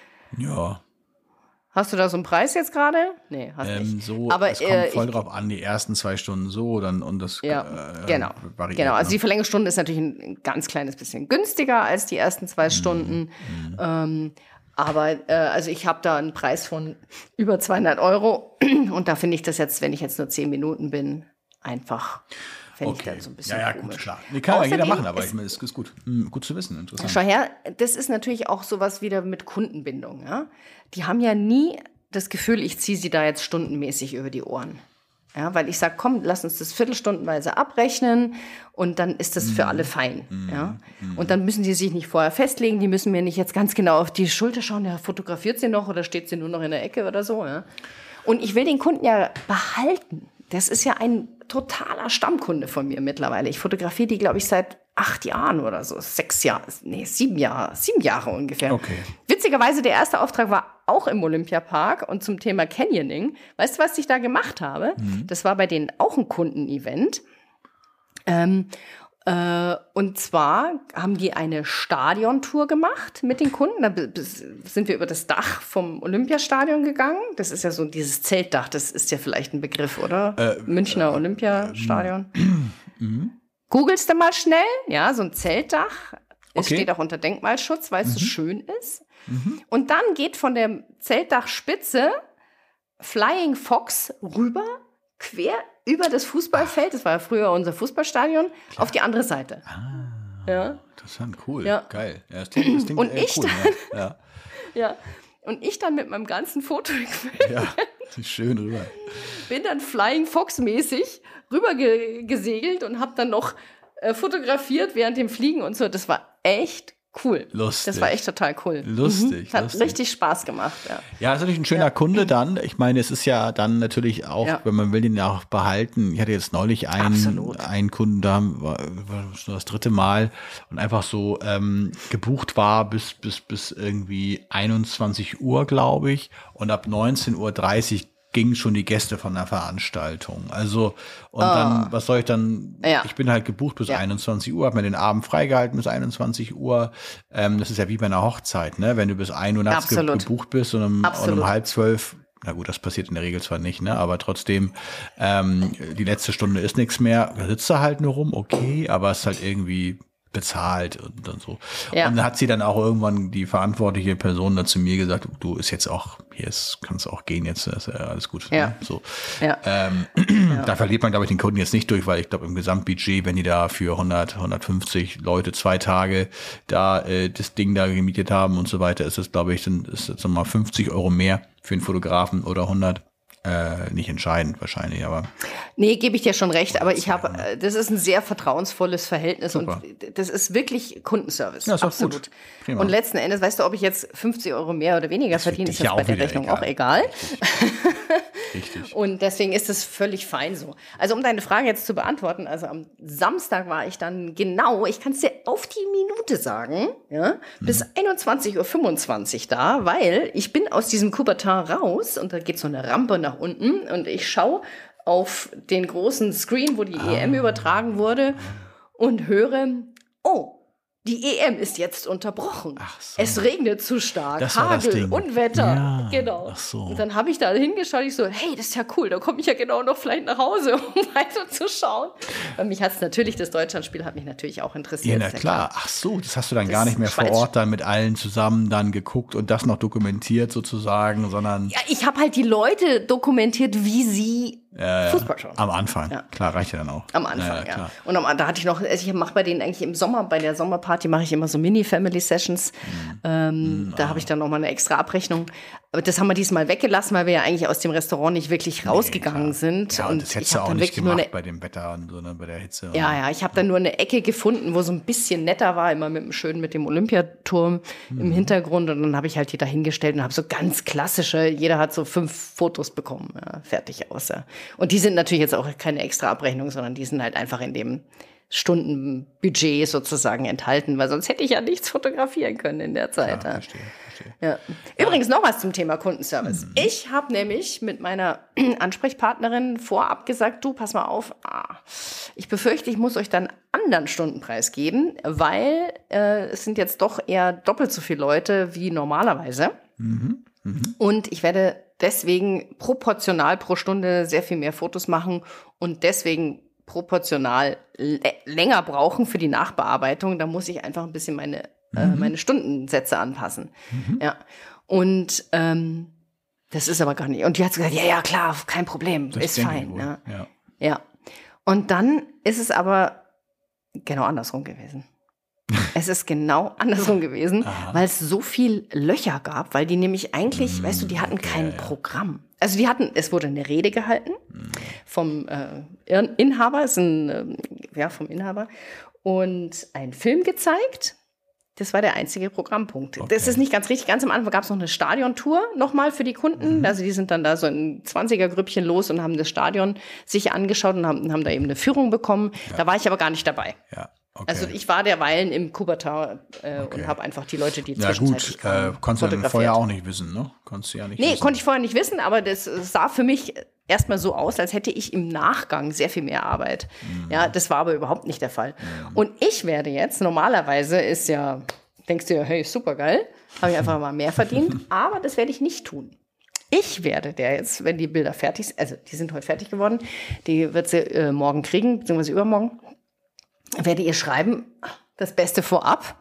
Ja. Hast du da so einen Preis jetzt gerade? Nee, hast Ähm, nicht. so, Aber es kommt äh, voll ich, drauf an, die ersten zwei Stunden so dann und das Ja, äh, genau. variiert. Genau, also ne? die Verlängerungsstunde ist natürlich ein, ein ganz kleines bisschen günstiger als die ersten zwei Stunden. Ähm, aber äh, also ich habe da einen Preis von über zweihundert Euro und da finde ich das jetzt, wenn ich jetzt nur zehn Minuten bin, einfach, finde ich Okay. dann so ein bisschen Ja, ja, gut, komisch. klar. Nee, kann ja jeder Außerdem machen, aber ist- ich meine, es ist gut. Hm, gut zu wissen, interessant. Schau her, das ist natürlich auch sowas wieder mit Kundenbindung. Ja? Die haben ja nie das Gefühl, ich ziehe sie da jetzt stundenmäßig über die Ohren. Ja, weil ich sage, komm, lass uns das viertelstundenweise abrechnen und dann ist das für alle fein. Ja? Und dann müssen die sich nicht vorher festlegen, die müssen mir nicht jetzt ganz genau auf die Schulter schauen, ja, fotografiert sie noch oder steht sie nur noch in der Ecke oder so. Ja? Und ich will den Kunden ja behalten. Das ist ja ein totaler Stammkunde von mir mittlerweile. Ich fotografiere die, glaube ich, seit acht Jahren oder so. Sechs Jahre, nee, sieben Jahre, sieben Jahre ungefähr. Okay. Witzigerweise, der erste Auftrag war auch im Olympiapark und zum Thema Canyoning. Weißt du, was ich da gemacht habe? Mhm. Das war bei denen auch ein Kundenevent. Ähm, äh, und zwar haben die eine Stadiontour gemacht mit den Kunden. Da b- b- sind wir über das Dach vom Olympiastadion gegangen. Das ist ja so dieses Zeltdach, das ist ja vielleicht ein Begriff, oder? Äh, Münchner Olympiastadion. Googelst du mal schnell, ja, so ein Zeltdach. Es Okay. steht auch unter Denkmalschutz, weil es so schön ist. Und dann geht von der Zeltdachspitze Flying Fox rüber, quer über das Fußballfeld, das war ja früher unser Fußballstadion, auf die andere Seite. Ja, Interessant, cool, Ja. geil. Ja, das klingt, das klingt Und äh, ich cool. dann- Ja, ja. Und ich dann mit meinem ganzen Fotoequipment ja, ja. Schön rüber. bin dann Flying Fox-mäßig rüber ge gesegelt und habe dann noch äh, fotografiert während dem Fliegen und so. Das war echt cool. Lustig. Das war echt total cool. Lustig, Mhm. Hat lustig. richtig Spaß gemacht, ja. Ja, ist natürlich ein schöner Kunde dann. Ich meine, es ist ja dann natürlich auch, Ja. wenn man will, den ja auch behalten. Ich hatte jetzt neulich einen, Absolut. einen Kunden, da war, war schon das dritte Mal und einfach so ähm, gebucht war bis, bis, bis irgendwie einundzwanzig Uhr, glaube ich. Und ab neunzehn Uhr dreißig gingen schon die Gäste von der Veranstaltung. Also, und dann, was soll ich dann, Ja. ich bin halt gebucht bis Ja. einundzwanzig Uhr, habe mir den Abend freigehalten bis einundzwanzig Uhr. Ähm, das ist ja wie bei einer Hochzeit, ne? Wenn du bis ein Uhr nachts ge Absolut. gebucht bist und um, und Absolut. um halb zwölf, na gut, das passiert in der Regel zwar nicht, ne? Aber trotzdem, ähm, die letzte Stunde ist nichts mehr, da sitzt er halt nur rum, okay, aber es ist halt irgendwie bezahlt und dann so. Ja. Und dann hat sie dann auch irgendwann die verantwortliche Person da zu mir gesagt, du ist jetzt auch, hier ist, kannst auch gehen jetzt, ist ja alles gut. Ja. Ne? So. Ja. Ähm, Da verliert man, glaube ich, den Kunden jetzt nicht durch, weil ich glaube, im Gesamtbudget, wenn die da für hundert, hundertfünfzig Leute zwei Tage da äh, das Ding da gemietet haben und so weiter, ist das, glaube ich, dann ist jetzt nochmal fünfzig Euro mehr für einen Fotografen oder hundert. Äh, nicht entscheidend wahrscheinlich, aber. Nee, gebe ich dir schon recht, aber ich habe, das ist ein sehr vertrauensvolles Verhältnis Super. und das ist wirklich Kundenservice. Ja, ist auch absolut. gut. Prima. Und letzten Endes, weißt du, ob ich jetzt fünfzig Euro mehr oder weniger Das wird verdiene, ist dich jetzt ja bei auch der wieder Rechnung egal. auch egal. Richtig. Und deswegen ist es völlig fein so. Also um deine Frage jetzt zu beantworten, also am Samstag war ich dann genau, ich kann es dir auf die Minute sagen, ja, Mhm. bis einundzwanzig Uhr fünfundzwanzig da, weil ich bin aus diesem Coubertin raus und da geht so eine Rampe nach unten und ich schaue auf den großen Screen, wo die Ah. E M übertragen wurde und höre, oh, die E M ist jetzt unterbrochen. Ach so. Es regnet zu stark, Das war das Hagel Ding. und Wetter. Ja, Genau. ach so. Und dann habe ich da hingeschaut, ich so, hey, das ist ja cool, da komme ich ja genau noch vielleicht nach Hause, um weiter zu schauen. Weil mich hat es natürlich, das Deutschlandspiel hat mich natürlich auch interessiert. Ja, na sehr klar. Ach so, das hast du dann Das gar nicht mehr vor Schweiz- Ort dann mit allen zusammen dann geguckt und das noch dokumentiert sozusagen, sondern Ja, ich habe halt die Leute dokumentiert, wie sie äh, Fußball schauen. am Anfang. Ja. Klar, reicht ja dann auch. Am Anfang, ja. klar. Und am, da hatte ich noch, also ich mache bei denen eigentlich im Sommer, bei der Sommerparty mache ich immer so Mini-Family-Sessions. Mhm. Ähm, da habe ich dann nochmal eine extra Abrechnung. Aber das haben wir diesmal weggelassen, weil wir ja eigentlich aus dem Restaurant nicht wirklich rausgegangen klar. sind. Ja, und, und das hättest ich du habe auch dann nicht wirklich nur gemacht eine bei dem Wetter und so, ne, bei der Hitze. und- Ja, ja, ich habe dann nur eine Ecke gefunden, wo so ein bisschen netter war, immer mit dem schön mit dem Olympiaturm im Mhm. Hintergrund und dann habe ich halt die da hingestellt und habe so ganz klassische, jeder hat so fünf Fotos bekommen, ja, fertig aus. Ja. Und die sind natürlich jetzt auch keine extra Abrechnung, sondern die sind halt einfach in dem Stundenbudget sozusagen enthalten, weil sonst hätte ich ja nichts fotografieren können in der Zeit. Ja, Ja. verstehe, verstehe. Ja. Übrigens noch was zum Thema Kundenservice. Ich habe nämlich mit meiner Ansprechpartnerin vorab gesagt, du, pass mal auf, ah, ich befürchte, ich muss euch dann einen anderen Stundenpreis geben, weil äh, es sind jetzt doch eher doppelt so viele Leute wie normalerweise. Und ich werde deswegen proportional pro Stunde sehr viel mehr Fotos machen und deswegen proportional lä- länger brauchen für die Nachbearbeitung. Da muss ich einfach ein bisschen meine äh, meine Stundensätze anpassen. Ja. Und ähm, das ist aber gar nicht. Und die hat gesagt, ja, ja, klar, kein Problem, Das ist denke ich fein. wohl, Ja. ja. ja. Und dann ist es aber genau andersrum gewesen. Es ist genau andersrum gewesen, weil es so viel Löcher gab, weil die nämlich eigentlich, weißt du, die hatten kein Programm. Also die hatten, es wurde eine Rede gehalten vom äh, Inhaber, ist ein, äh, ja, vom Inhaber, und ein Film gezeigt. Das war der einzige Programmpunkt. Okay. Das ist nicht ganz richtig. Ganz am Anfang gab es noch eine Stadiontour nochmal für die Kunden. Mhm. Also die sind dann da so in zwanziger-Grüppchen los und haben das Stadion sich angeschaut und haben, haben da eben eine Führung bekommen. Ja. Da war ich aber gar nicht dabei. Ja, okay. Also ich war derweilen im Coubertin äh, Okay. und habe einfach die Leute, die ja zwischenzeitlich gut, kamen, äh, konntest du ja fotografiert. vorher auch nicht wissen, ne? Konntest du ja nicht Nee, wissen. konnte ich vorher nicht wissen, aber das sah für mich erstmal so aus, als hätte ich im Nachgang sehr viel mehr Arbeit. Mhm. Ja, das war aber überhaupt nicht der Fall. Und ich werde jetzt, normalerweise ist ja, denkst du ja, hey, super geil, habe ich einfach mal mehr verdient, aber das werde ich nicht tun. Ich werde der jetzt, wenn die Bilder fertig sind, also die sind heute fertig geworden, die wird sie äh, morgen kriegen, beziehungsweise übermorgen, werde ihr schreiben, das Beste vorab,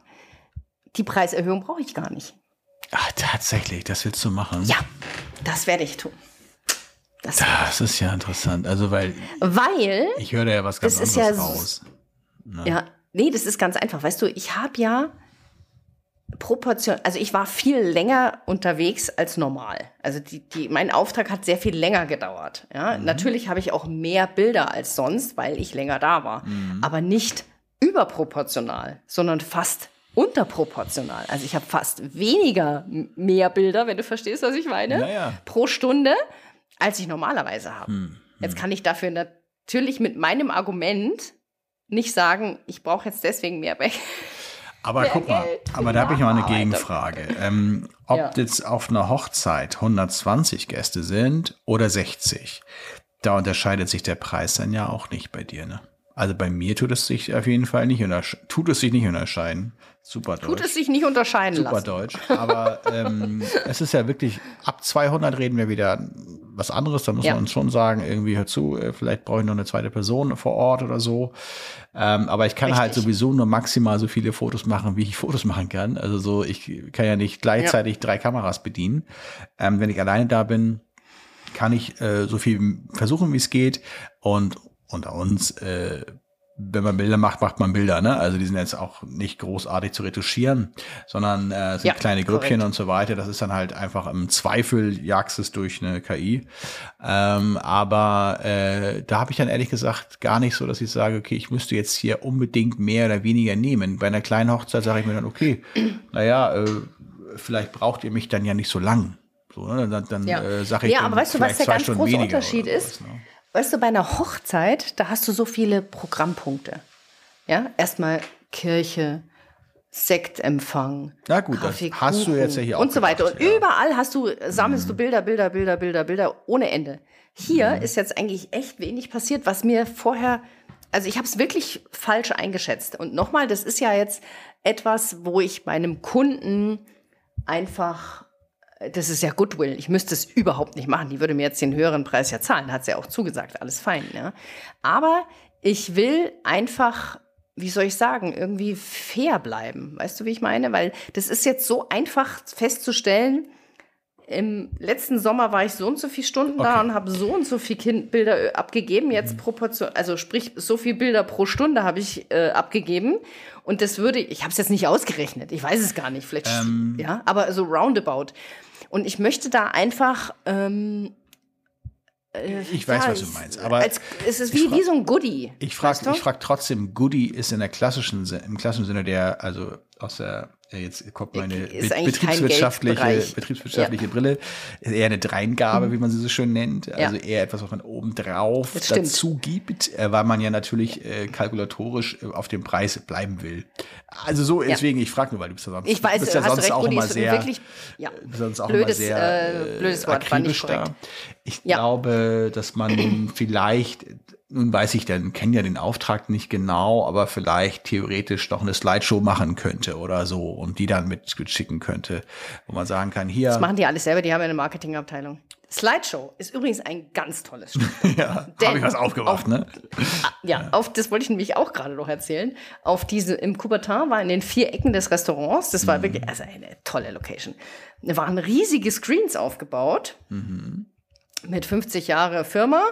die Preiserhöhung brauche ich gar nicht. Ach, tatsächlich, das willst du machen? Ja, das werde ich tun. Das, Das ist ja interessant. Also, weil weil, ich höre da ja was ganz Das ist anderes ja raus. ja, nee, das ist ganz einfach. Weißt du, ich habe ja Proportion, also ich war viel länger unterwegs als normal. Also die, die, mein Auftrag hat sehr viel länger gedauert. Ja, Mhm. natürlich habe ich auch mehr Bilder als sonst, weil ich länger da war. Mhm. Aber nicht überproportional, sondern fast unterproportional. Also ich habe fast weniger m- mehr Bilder, wenn du verstehst, was ich meine, Ja, ja. pro Stunde, als ich normalerweise habe. Hm, Jetzt kann ich dafür natürlich mit meinem Argument nicht sagen, ich brauche jetzt deswegen mehr Back. Aber Mehr guck mal, Geld für aber die da habe ich mal eine Nachbearbeitung. Gegenfrage. Ähm, ob Ja. jetzt auf einer Hochzeit hundertzwanzig Gäste sind oder sechzig, da unterscheidet sich der Preis dann ja auch nicht bei dir, ne? Also bei mir tut es sich auf jeden Fall nicht untersch- tut es sich nicht unterscheiden. Super Deutsch. Tut es sich nicht unterscheiden Super lassen. Deutsch. Aber ähm, es ist ja wirklich, ab zweihundert reden wir wieder was anderes. Da muss Ja. man uns schon sagen, irgendwie hör zu, äh, vielleicht brauche ich noch eine zweite Person vor Ort oder so. Ähm, aber ich kann Richtig. halt sowieso nur maximal so viele Fotos machen, wie ich Fotos machen kann. Also so, ich kann ja nicht gleichzeitig drei Kameras bedienen. Ähm, wenn ich alleine da bin, kann ich äh, so viel versuchen, wie es geht. Und unter uns, äh, wenn man Bilder macht, macht man Bilder, ne? Also die sind jetzt auch nicht großartig zu retuschieren, sondern äh, sind Ja, kleine Grüppchen korrekt. und so weiter. Das ist dann halt einfach im Zweifel jagst es durch eine K I. Ähm, aber äh, da habe ich dann ehrlich gesagt gar nicht so, dass ich sage, okay, ich müsste jetzt hier unbedingt mehr oder weniger nehmen. Bei einer kleinen Hochzeit sage ich mir dann, okay, naja, äh, vielleicht braucht ihr mich dann ja nicht so lang. So, ne? Dann, dann Ja, äh, sage ich ja dann aber weißt du, was vielleicht der zwei ganz Stunden große weniger Unterschied oder ist? sowas, ne? Weißt du, bei einer Hochzeit, da hast du so viele Programmpunkte. Ja, erstmal Kirche, Sektempfang, Na gut, das Kaffee, hast du jetzt ja hier auch und so weiter. gemacht, Und ja. überall hast du, sammelst du Bilder, Bilder, Bilder, Bilder, Bilder ohne Ende. Hier ist jetzt eigentlich echt wenig passiert, was mir vorher, also ich habe es wirklich falsch eingeschätzt. Und nochmal, das ist ja jetzt etwas, wo ich meinem Kunden einfach, das ist ja Goodwill, ich müsste es überhaupt nicht machen. Die würde mir jetzt den höheren Preis ja zahlen, hat sie ja auch zugesagt, alles fein. Ja. Aber ich will einfach, wie soll ich sagen, irgendwie fair bleiben. Weißt du, wie ich meine? Weil das ist jetzt so einfach festzustellen. Im letzten Sommer war ich so und so viele Stunden da Okay. und habe so und so viele kind Bilder abgegeben. Jetzt Proportion, also sprich, so viele Bilder pro Stunde habe ich äh, abgegeben. Und das würde, ich habe es jetzt nicht ausgerechnet, ich weiß es gar nicht, vielleicht, Ähm. ja, aber so roundabout. Und ich möchte da einfach, ähm, äh, Ich weiß, ja, was du ich- meinst, aber als, es ist ich wie, frag- wie so ein Goodie. Ich frage weißt du? ich frag trotzdem, Goodie ist in der klassischen, Si- im klassischen Sinne der, also aus der, ja, jetzt kommt meine Ist be- eigentlich kein betriebswirtschaftliche, Geldbereich. betriebswirtschaftliche Brille, ist eher eine Dreingabe, wie man sie so schön nennt, also eher etwas, was man oben drauf Das stimmt. dazu gibt, äh, weil man ja natürlich äh, kalkulatorisch äh, auf dem Preis bleiben will. Also so, deswegen, ich frage nur, weil du bist ja sonst, Ich weiß, du bist ja hast du sonst recht, auch Goodie immer ist sehr, wirklich, ja, bist sonst auch blödes, immer sehr äh, blödes Wort, war nicht akribisch da. korrekt. Ich Ja. glaube, dass man vielleicht, nun weiß ich dann, kenne ja den Auftrag nicht genau, aber vielleicht theoretisch noch eine Slideshow machen könnte oder so und die dann mitschicken könnte, wo man sagen kann, hier. Das machen die alles selber, die haben ja eine Marketingabteilung. Slideshow ist übrigens ein ganz tolles Stück. ja, Denn habe ich was aufgemacht, auf- ne? Ja, auf das wollte ich nämlich auch gerade noch erzählen. Auf diese, im Coubertin war in den vier Ecken des Restaurants, das war wirklich, also eine tolle Location. Da waren riesige Screens aufgebaut, mit fünfzig Jahre Firma.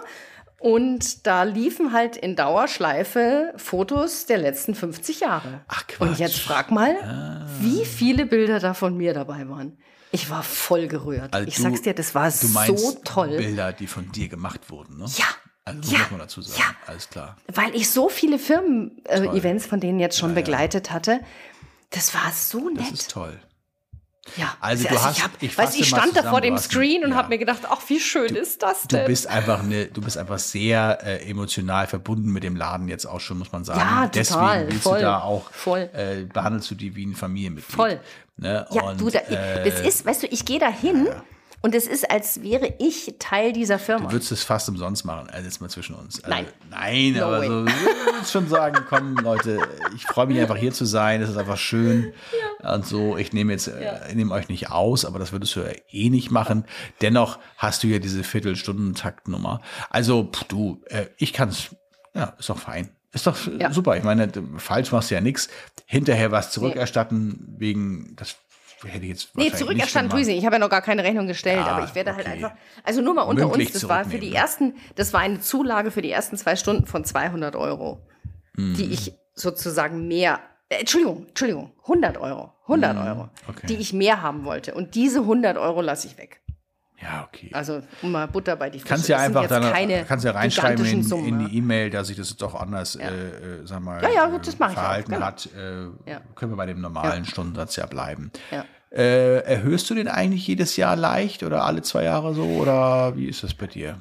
Und da liefen halt in Dauerschleife Fotos der letzten fünfzig Jahre. Ach, Quatsch. Und jetzt frag mal, wie viele Bilder da von mir dabei waren. Ich war voll gerührt. Also ich du- sag's dir, das war Du meinst so toll. Bilder, die von dir gemacht wurden, ne? Ja. Also so ja, muss man dazu sagen. ja. Alles klar. Weil ich so viele Firmen-Events äh, Events von denen jetzt schon Ja, ja. begleitet hatte. Das war so nett. Das ist toll. ja. Also du hast- ich, hab, ich weiß, fasse ich mal stand da zusammen, vor du dem hast ein- Screen und ja. habe mir gedacht, ach, wie schön ist das Du denn? bist einfach eine, du bist einfach sehr äh, emotional verbunden mit dem Laden jetzt auch schon, muss man sagen. Ja, Deswegen total, willst voll, du da auch, voll. äh, behandelst du die wie ein Familienmitglied. Voll. Ne? Ja, Und, du, da, äh, das ist, weißt du, ich gehe da hin und es ist, als wäre ich Teil dieser Firma. Du würdest es fast umsonst machen, also jetzt mal zwischen uns. Also, Nein. Nein, No aber way. so, ich würde schon sagen, komm Leute, ich freue mich einfach hier zu sein, es ist einfach schön und so, ich nehme jetzt, äh, ich nehme euch nicht aus, aber das würdest du ja eh nicht machen. Dennoch hast du ja diese Viertelstunden-Taktnummer. Also, pff, du, äh, ich kann's, ja, ist doch fein. Ist doch Ja. super. Ich meine, falsch machst du ja nichts. Hinterher was zurückerstatten wegen, das hätte ich jetzt Nee, wahrscheinlich zurückerstatten nicht tue ich gemacht. nicht. Ich habe ja noch gar keine Rechnung gestellt, Ja, aber ich werde halt okay. einfach, also nur mal unter Mündlich uns, das war für die zurücknehmen, ne? ersten, das war eine Zulage für die ersten zwei Stunden von zweihundert Euro, Hm. die ich sozusagen mehr, äh, Entschuldigung, Entschuldigung, hundert Euro, hundert Euro, Hm, okay. die ich mehr haben wollte. Und diese hundert Euro lasse ich weg. Ja, okay. Also, um mal Butter bei die Fische. Kannst ja Das sind einfach jetzt dann keine kannst ja reinschreiben gigantischen in, Summen, in ja. die E-Mail, dass sich das doch anders, äh, äh, sag mal, Ja, ja, äh, gut, das mache ich auch, verhalten genau. hat. Äh, Ja. Können wir bei dem normalen Stundensatz ja bleiben. Ja. Äh, erhöhst du den eigentlich jedes Jahr leicht oder alle zwei Jahre so oder wie ist das bei dir?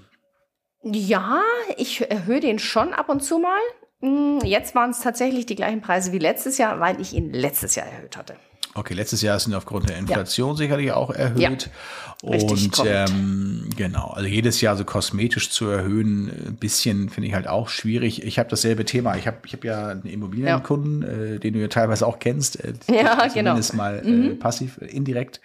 Ja, ich erhöhe den schon ab und zu mal. Hm, Jetzt waren es tatsächlich die gleichen Preise wie letztes Jahr, weil ich ihn letztes Jahr erhöht hatte. Okay, letztes Jahr ist ihn aufgrund der Inflation sicherlich auch erhöht. Richtig, Und korrekt. ähm, genau, also jedes Jahr so kosmetisch zu erhöhen, ein bisschen finde ich halt auch schwierig. Ich habe dasselbe Thema. Ich habe ich hab ja einen Immobilienkunden, äh, den du ja teilweise auch kennst. Äh, Ja, zumindest genau. mal äh, passiv, äh, indirekt.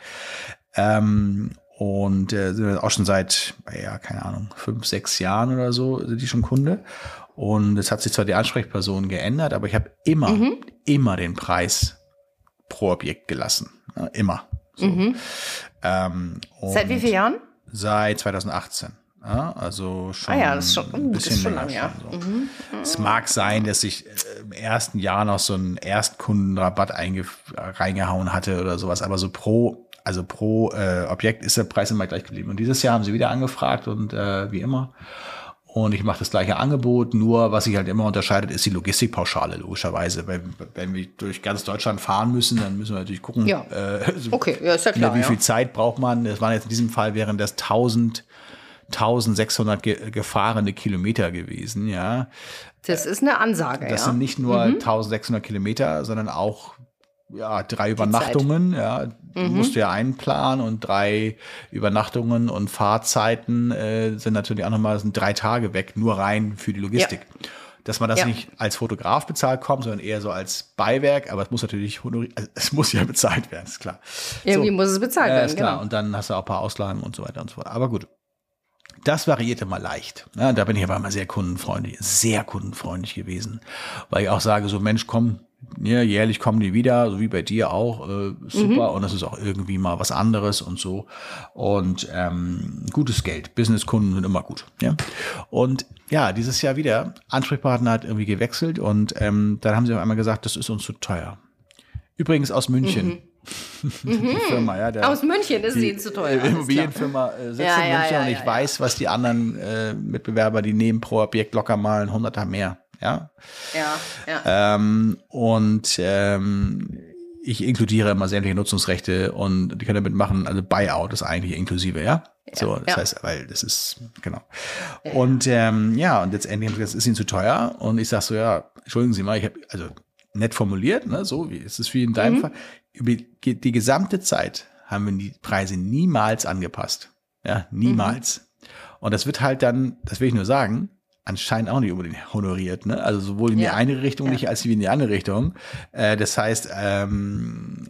Ähm, und äh, sind wir auch schon seit, ja, keine Ahnung, fünf, sechs Jahren oder so sind die schon Kunde. Und es hat sich zwar die Ansprechperson geändert, aber ich habe immer, Mhm. immer den Preis pro Objekt gelassen. Ja, immer. So. Ähm, Mhm. Seit wie und vielen Jahren? Seit zweitausendachtzehn. Ja, also schon Ah ja, das ist schon, ein uh, bisschen das ist schon länger lang, ja. schon so. Mhm. Es mag sein, dass ich äh, im ersten Jahr noch so einen Erstkundenrabatt einge reingehauen hatte oder sowas, aber so pro, also pro äh, Objekt ist der Preis immer gleich geblieben. Und dieses Jahr haben sie wieder angefragt und äh, wie immer. Und ich mache das gleiche Angebot, nur was sich halt immer unterscheidet, ist die Logistikpauschale, logischerweise. Wenn, wenn wir durch ganz Deutschland fahren müssen, dann müssen wir natürlich gucken, Ja. äh, so, Okay, ja, ist ja klar. wie ja. viel Zeit braucht man. Das waren jetzt in diesem Fall wären das tausend, tausendsechshundert ge gefahrene Kilometer gewesen, ja. Das ist eine Ansage, Das ja. sind nicht nur mhm. tausendsechshundert Kilometer, sondern auch ja, drei Übernachtungen, ja, mhm. musst du ja einplanen und drei Übernachtungen und Fahrzeiten äh, sind natürlich auch nochmal, sind drei Tage weg, nur rein für die Logistik. Ja. Dass man das ja. nicht als Fotograf bezahlt kommt, sondern eher so als Beiwerk, aber es muss natürlich honoriert, also es muss ja bezahlt werden, ist klar. Irgendwie so, muss es bezahlt äh, werden, ist klar. genau. Und dann hast du auch ein paar Auslagen und so weiter und so fort. Aber gut. Das variierte mal leicht. Ja, da bin ich aber immer sehr kundenfreundlich, sehr kundenfreundlich gewesen. Weil ich auch sage, so Mensch, komm, ja, jährlich kommen die wieder, so wie bei dir auch, äh, super. Mhm. Und das ist auch irgendwie mal was anderes und so. Und ähm, gutes Geld, Businesskunden sind immer gut. Ja. Und ja, dieses Jahr wieder, Ansprechpartner hat irgendwie gewechselt und ähm, dann haben sie auf einmal gesagt, das ist uns zu teuer. Übrigens aus München. Mhm. Die Firma, ja, der, aus München ist sie zu teuer. Die Immobilienfirma äh, sitzt ja, in ja, München ja, und ich ja, weiß, was die anderen äh, Mitbewerber, die nehmen pro Objekt locker mal ein Hunderter mehr. Ja, ja, ja. Ähm, und ähm, ich inkludiere immer sämtliche Nutzungsrechte und die können damit machen, also Buyout ist eigentlich inklusive, ja. ja so, das ja. heißt, weil das ist, genau. Ja. Und ähm, ja, und letztendlich haben sie gesagt, es ist ihnen zu teuer und ich sag so, ja, entschuldigen Sie mal, ich habe, also nett formuliert, ne, so wie es ist wie in deinem mhm. Fall. Über die gesamte Zeit haben wir die Preise niemals angepasst. Ja, niemals. Mhm. Und das wird halt dann, das will ich nur sagen, anscheinend auch nicht unbedingt honoriert, ne? Also sowohl in ja. die eine Richtung ja. nicht als wie in die andere Richtung. Äh, das heißt, ähm,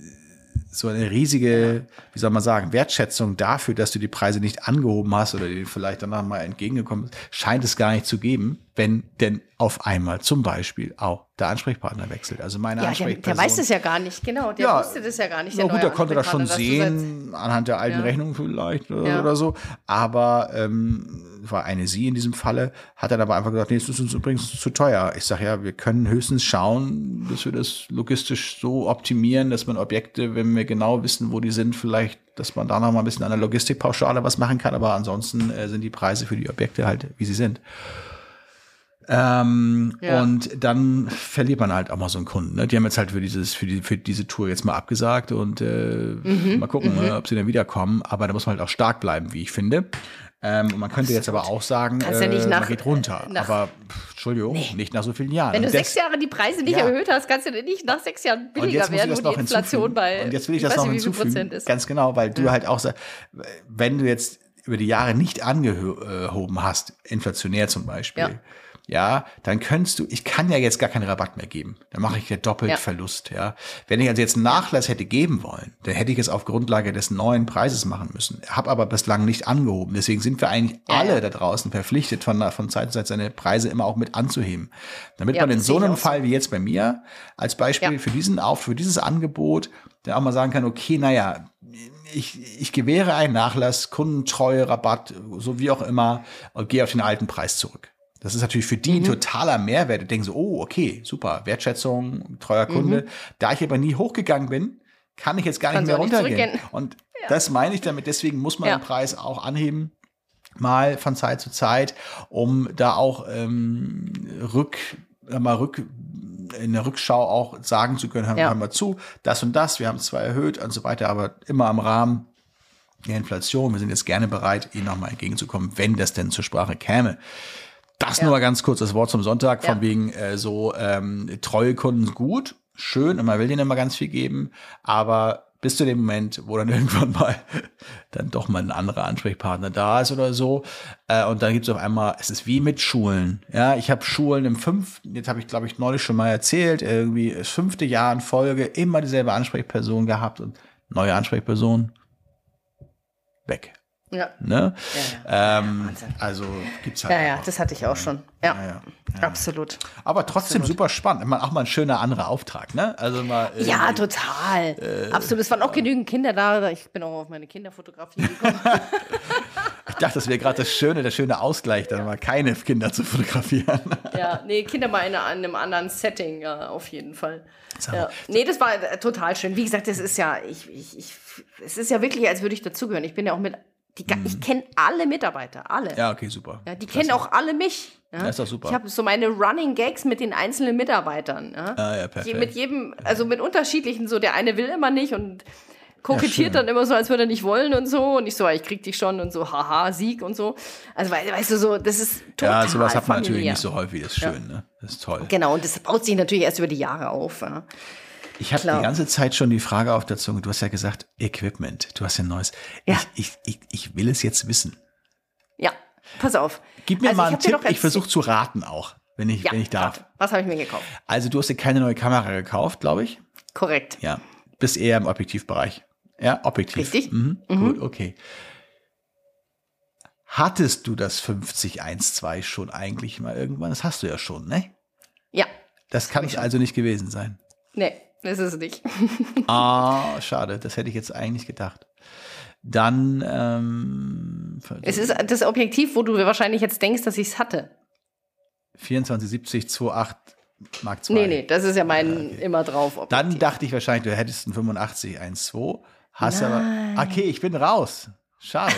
so eine riesige, ja. wie soll man sagen, Wertschätzung dafür, dass du die Preise nicht angehoben hast oder dir vielleicht danach mal entgegengekommen bist, scheint es gar nicht zu geben, wenn denn auf einmal zum Beispiel auch der Ansprechpartner wechselt. Also meine ja, Ansprechperson. Der, der weiß es ja gar nicht, genau. Der ja, wusste das ja gar nicht. Na gut, der konnte das schon sehen, anhand der alten ja. Rechnung vielleicht oder, ja. oder so. Aber ähm, war eine Sie in diesem Falle, hat dann aber einfach gesagt, nee, das ist uns übrigens zu teuer. Ich sage ja, wir können höchstens schauen, dass wir das logistisch so optimieren, dass man Objekte, wenn wir genau wissen, wo die sind, vielleicht, dass man da noch mal ein bisschen an der Logistikpauschale was machen kann. Aber ansonsten äh, sind die Preise für die Objekte halt, wie sie sind. Ähm, ja. Und dann verliert man halt auch mal so einen Kunden. Ne? Die haben jetzt halt für dieses, für die, für diese Tour jetzt mal abgesagt und äh, mhm, mal gucken, mhm. ob sie dann wiederkommen. Aber da muss man halt auch stark bleiben, wie ich finde. Ähm, und man könnte Absolut. jetzt aber auch sagen, äh, ja nach, man geht runter. Nach, aber pff, Entschuldigung, nee. nicht nach so vielen Jahren. Wenn du und sechs Jahre die Preise nicht ja. erhöht hast, kannst du nicht nach sechs Jahren billiger werden, wo die Inflation bei, und jetzt will ich das noch nicht, hinzufügen. Ist. Ganz genau, weil du ja. halt auch sagst, wenn du jetzt über die Jahre nicht angehoben hast, inflationär zum Beispiel, ja. ja, dann könntest du, ich kann ja jetzt gar keinen Rabatt mehr geben. Dann mache ich ja doppelt ja. Verlust, ja. Wenn ich also jetzt einen Nachlass hätte geben wollen, dann hätte ich es auf Grundlage des neuen Preises machen müssen. Habe aber bislang nicht angehoben. Deswegen sind wir eigentlich ja, alle ja. da draußen verpflichtet, von, von Zeit zu Zeit seine Preise immer auch mit anzuheben. Damit ja, man in so einem Fall so. wie jetzt bei mir, als Beispiel ja. für diesen Auf, für dieses Angebot, der auch mal sagen kann, okay, naja, ich, ich gewähre einen Nachlass, Kundentreue, Rabatt, so wie auch immer, und gehe auf den alten Preis zurück. Das ist natürlich für die ein mhm. totaler Mehrwert. Die denken so, oh, okay, super, Wertschätzung, treuer Kunde. Mhm. Da ich aber nie hochgegangen bin, kann ich jetzt gar nicht mehr runtergehen. Nicht Und ja. das meine ich damit. Deswegen muss man ja. den Preis auch anheben, mal von Zeit zu Zeit, um da auch ähm, rück, mal rück, in der Rückschau auch sagen zu können, hören ja. wir zu, das und das, wir haben es zwar erhöht und so weiter, aber immer im Rahmen der Inflation. Wir sind jetzt gerne bereit, Ihnen nochmal entgegenzukommen, wenn das denn zur Sprache käme. Das ja. nur mal ganz kurz, das Wort zum Sonntag, von ja. wegen äh, so ähm, treue Kunden gut, schön, und man will denen immer ganz viel geben, aber bis zu dem Moment, wo dann irgendwann mal dann doch mal ein anderer Ansprechpartner da ist oder so, äh, und dann gibt es auf einmal, es ist wie mit Schulen, ja, ich habe Schulen im fünften, jetzt habe ich glaube ich neulich schon mal erzählt, irgendwie das fünfte Jahr in Folge immer dieselbe Ansprechperson gehabt und neue Ansprechperson weg. Ja. Ne? Ja, ja. Ähm, also gibt's halt. Ja, ja, das hatte ich auch schon. Ja, ja, ja, ja. absolut. Aber trotzdem Absolut. super spannend. Auch mal ein schöner anderer Auftrag, ne? Also mal. Ja, total. Äh, Absolut. Es waren auch genügend Kinder da. Ich bin auch auf meine Kinderfotografie gekommen. Ich dachte, das wäre gerade das Schöne, der schöne Ausgleich, dann mal keine Kinder zu fotografieren. Ja, nee, Kinder mal in einem anderen Setting, ja, auf jeden Fall. So. Ja. Nee, das war äh, total schön. Wie gesagt, das ist ja, ich, ich, ich, es ist ja wirklich, als würde ich dazugehören. Ich bin ja auch mit, die, Mhm. ich kenne alle Mitarbeiter, alle. Ja, okay, super. Ja, die Klasse. kennen auch alle mich. Ja, Ja, ist doch super. Ich habe so meine Running Gags mit den einzelnen Mitarbeitern. Ja, Ah, ja, perfekt. Je, mit jedem, also mit unterschiedlichen, so der eine will immer nicht und kokettiert schön. dann immer so, als würde er nicht wollen und so. Und ich so, ich krieg dich schon und so, haha, Sieg und so. Also we- weißt du, so, das ist total Ja, sowas hat man natürlich familiär. nicht so häufig, das ist schön, ne? Das ist toll. Genau, und das baut sich natürlich erst über die Jahre auf. Ja. Ich habe Klar. die ganze Zeit schon die Frage auf der Zunge, du hast ja gesagt, Equipment, du hast ja ein neues. Ja. Ich, ich, ich, ich will es jetzt wissen. Ja, pass auf. Gib mir Also, mal ich einen hab dir Tipp, doch ich erzählt- versuche zu raten auch, wenn ich, Ja, wenn ich darf. warte, was habe ich mir gekauft? Also du hast dir keine neue Kamera gekauft, glaube ich. Korrekt. Ja, bist eher im Objektivbereich. Ja, Objektiv. Richtig. Mhm. Gut, okay. Hattest du das fünfzig eins zwei schon eigentlich mal irgendwann? Das hast du ja schon, ne? Ja, Das kann es also nicht gewesen sein. nee, das ist es nicht. Ah, schade, das hätte ich jetzt eigentlich gedacht. Dann, ähm, Es ist das Objektiv, wo du wahrscheinlich jetzt denkst, dass ich es hatte. vierundzwanzig siebzig achtundzwanzig Mark zwei. Nee, nee, das ist ja mein immer drauf Objektiv. Dann dachte ich wahrscheinlich, du hättest einen fünfundachtzig eins zwei. Hast Nein. aber, okay, ich bin raus. Schade.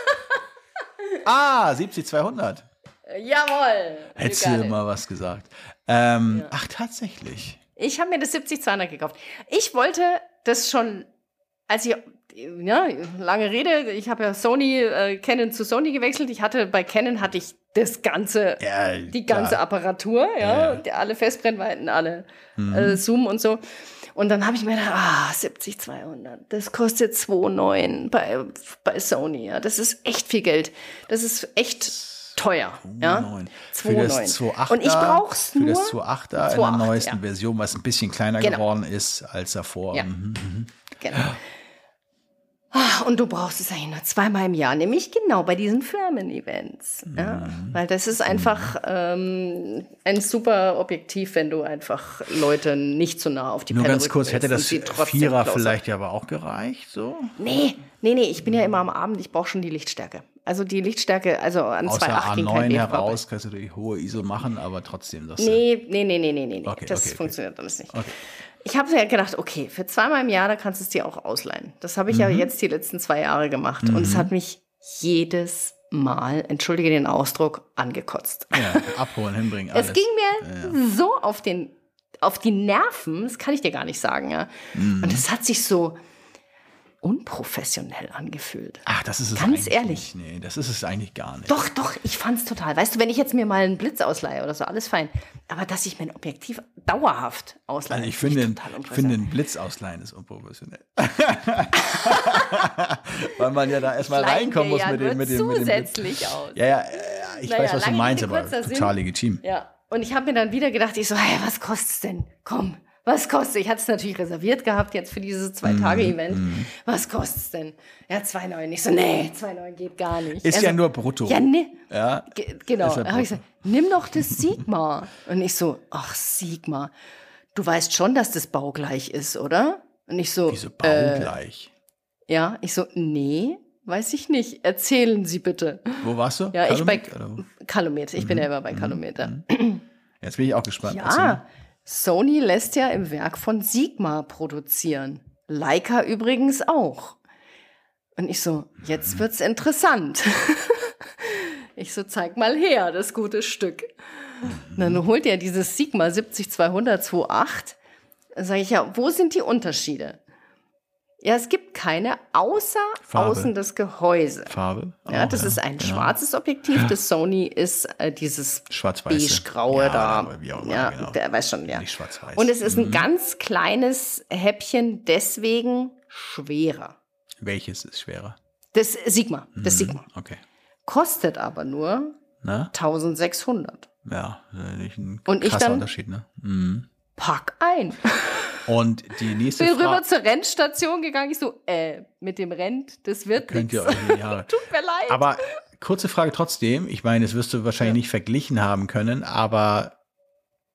ah, siebzig zweihundert. Jawohl. Hättest You got du it. mal was gesagt. Ähm, Ach, tatsächlich. Ich habe mir das siebzig zweihundert gekauft. Ich wollte das schon, als ich, ja, lange Rede, ich habe ja Sony, äh, Canon zu Sony gewechselt. Ich hatte, bei Canon hatte ich das ganze, Ja, die ganze klar. Apparatur, ja, Ja. Die, alle Festbrennweiten, alle Mhm. äh, Zoom und so. Und dann habe ich mir gedacht, ah, siebzig zweihundert, das kostet zwei Komma neun bei, bei Sony, ja. Das ist echt viel Geld. Das ist echt teuer, ja. neun. zwei Für Komma das neun. zwei Komma achter, Und ich brauch's Für nur. das zwei Komma achter in der zwei Komma acht, neuesten ja. Version, was ein bisschen kleiner Genau. geworden ist als davor. Ja. Mhm. Genau. Ah, und du brauchst es eigentlich nur zweimal im Jahr, nämlich genau bei diesen Firmen-Events. Ja? Weil das ist einfach ähm, ein super Objektiv, wenn du einfach Leute nicht zu nah auf die Nur Pelle ganz rücken kurz, willst hätte und das sie trotzdem Vierer close-up. vielleicht ja aber auch gereicht, so? Nee, nee, nee, ich bin ja immer am Abend, ich brauche schon die Lichtstärke. Also die Lichtstärke, also an Aus zwei der Komma acht A ging kein neun Weg heraus kannst du die hohe I S O machen, aber trotzdem das. Nee, nee, nee, nee, nee, nee. Okay, das okay, okay. funktioniert alles nicht. Okay. Ich habe ja gedacht, okay, für zweimal im Jahr, da kannst du es dir auch ausleihen. Das habe ich Mhm. ja jetzt die letzten zwei Jahre gemacht. Und es hat mich jedes Mal, entschuldige den Ausdruck, angekotzt. Ja, abholen, hinbringen, alles. Es ging mir so auf, den, auf die Nerven, das kann ich dir gar nicht sagen. Ja. Mhm. Und es hat sich so unprofessionell angefühlt. Ach, das ist es Ganz eigentlich ehrlich. nicht. Nee, das ist es eigentlich gar nicht. Doch, doch, ich fand's total. Weißt du, wenn ich jetzt mir mal einen Blitz ausleihe oder so, alles fein. Aber dass ich mein Objektiv dauerhaft ausleihe, Also ich finde, total ich unprofessionell. finde, ein Blitz ausleihen ist unprofessionell. Weil man ja da erstmal Leihen reinkommen wir muss ja mit nur dem, mit dem, mit dem Blitz. zusätzlich aus. Ja, ja, ja, ich Naja, weiß, was du lange meinst, Rede, aber kurzer Sinn. total legitim. Ja, und ich habe mir dann wieder gedacht, ich so, hey, was kostet's denn? Komm, was kostet? Ich hatte es natürlich reserviert gehabt jetzt für dieses Zwei-Tage-Event. Was kostet's denn? Ja, zwei Komma neun. Ich so, nee, zwei Komma neun geht gar nicht. Ist Also, ja nur brutto. Ja, ne, Ja. Ge- genau. Ist ja Da habe ich gesagt, nimm doch das Sigma. Und ich so, ach, Sigma. Du weißt schon, dass das baugleich ist, oder? Und ich so, Wieso äh, baugleich? ja, ich so, nee, weiß ich nicht. Erzählen Sie bitte. Wo warst du? Ja, ich bei Calumet, oder? Calumet. Ich bin ja immer bei Calumet. Jetzt bin ich auch gespannt. Erzähl. Ja, Sony lässt ja im Werk von Sigma produzieren. Leica übrigens auch. Und ich so, jetzt wird's interessant. Ich so, zeig mal her, das gute Stück. Und dann holt er dieses Sigma siebzig zweihundert zwei Komma acht. Dann sage ich, ja, wo sind die Unterschiede? Ja, es gibt keine, außer Farbe. außen das Gehäuse. Farbe? Ja, Auch, das ist ein genau. schwarzes Objektiv. Das Sony ist äh, dieses Schwarz-Weiße. beige-graue Ja, da. aber wie auch immer, ja, genau. der weiß schon, ja. Nicht schwarz-weiß. Und es ist ein ganz kleines Häppchen, deswegen schwerer. Welches ist schwerer? Das Sigma, das Sigma. Okay. Kostet aber nur Na? eintausendsechshundert. Ja, nicht ein Und ich krasser dann- Unterschied, ne? Mhm. Pack ein. Und die nächste Bin rüber Frage. zur Rennstation gegangen. Ich so, äh, mit dem Rent, das wird Könnt ihr nichts. euch in die Haare. Tut mir leid. Aber kurze Frage trotzdem. Ich meine, das wirst du wahrscheinlich Ja. nicht verglichen haben können, aber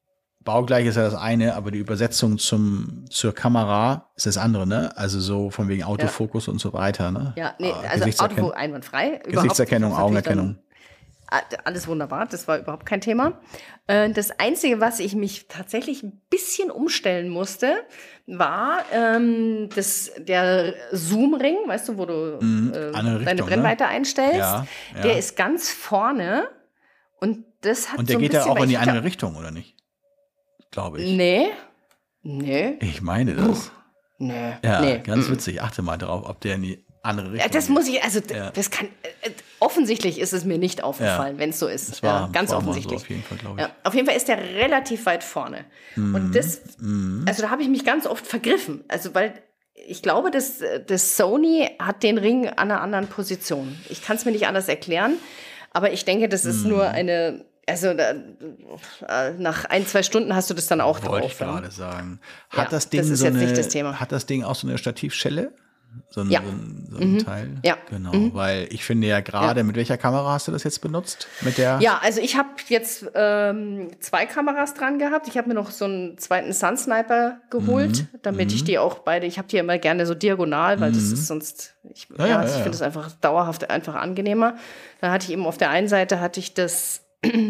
baugleich ist ja das eine, aber die Übersetzung zum, zur Kamera ist das andere, ne? Also so von wegen Autofokus ja. und so weiter, ne? Ja, nee, äh, also Autofokus einwandfrei. Gesichtserkennung, Augenerkennung. Alles wunderbar, das war überhaupt kein Thema. Das Einzige, was ich mich tatsächlich ein bisschen umstellen musste, war ähm, das, der Zoom-Ring, weißt du, wo du mhm, äh, Richtung, deine Brennweite ne? einstellst. Ja, ja. Der ist ganz vorne und das hat Und der so ein geht ja bisschen, auch in die ich andere glaub, Richtung, oder nicht? Glaube ich. Nee, nee. Ich meine das. Nee, ja, nee. ganz witzig. Achte mal drauf, ob der in die andere Richtung Das geht. muss ich, also ja. das kann, äh, offensichtlich ist es mir nicht aufgefallen, ja. wenn es so ist. Das war, ja, ganz war offensichtlich. So auf jeden Fall, glaube ich. Ja, auf jeden Fall ist der relativ weit vorne. Mhm. Und das, mhm. also da habe ich mich ganz oft vergriffen. Also weil ich glaube, das, das Sony hat den Ring an einer anderen Position. Ich kann es mir nicht anders erklären, aber ich denke, das ist mhm. nur eine, also da, nach ein, zwei Stunden hast du das dann auch Wollte drauf. Wollte ich gerade sagen. Hat ja, das Ding das ist so jetzt eine, nicht das Thema. Hat das Ding auch so eine Stativschelle? So ein, ja. so ein, so ein mhm. Teil? Ja. Genau, mhm. weil ich finde ja gerade, ja. mit welcher Kamera hast du das jetzt benutzt? Mit der? Ja, also ich habe jetzt ähm, zwei Kameras dran gehabt. Ich habe mir noch so einen zweiten Sun-Sniper geholt, mhm. damit mhm. ich die auch beide, ich habe die immer gerne so diagonal, weil mhm. das ist sonst, ich, ja, ja, ja, also ich ja, finde es einfach dauerhaft einfach angenehmer. Dann hatte ich eben auf der einen Seite hatte ich das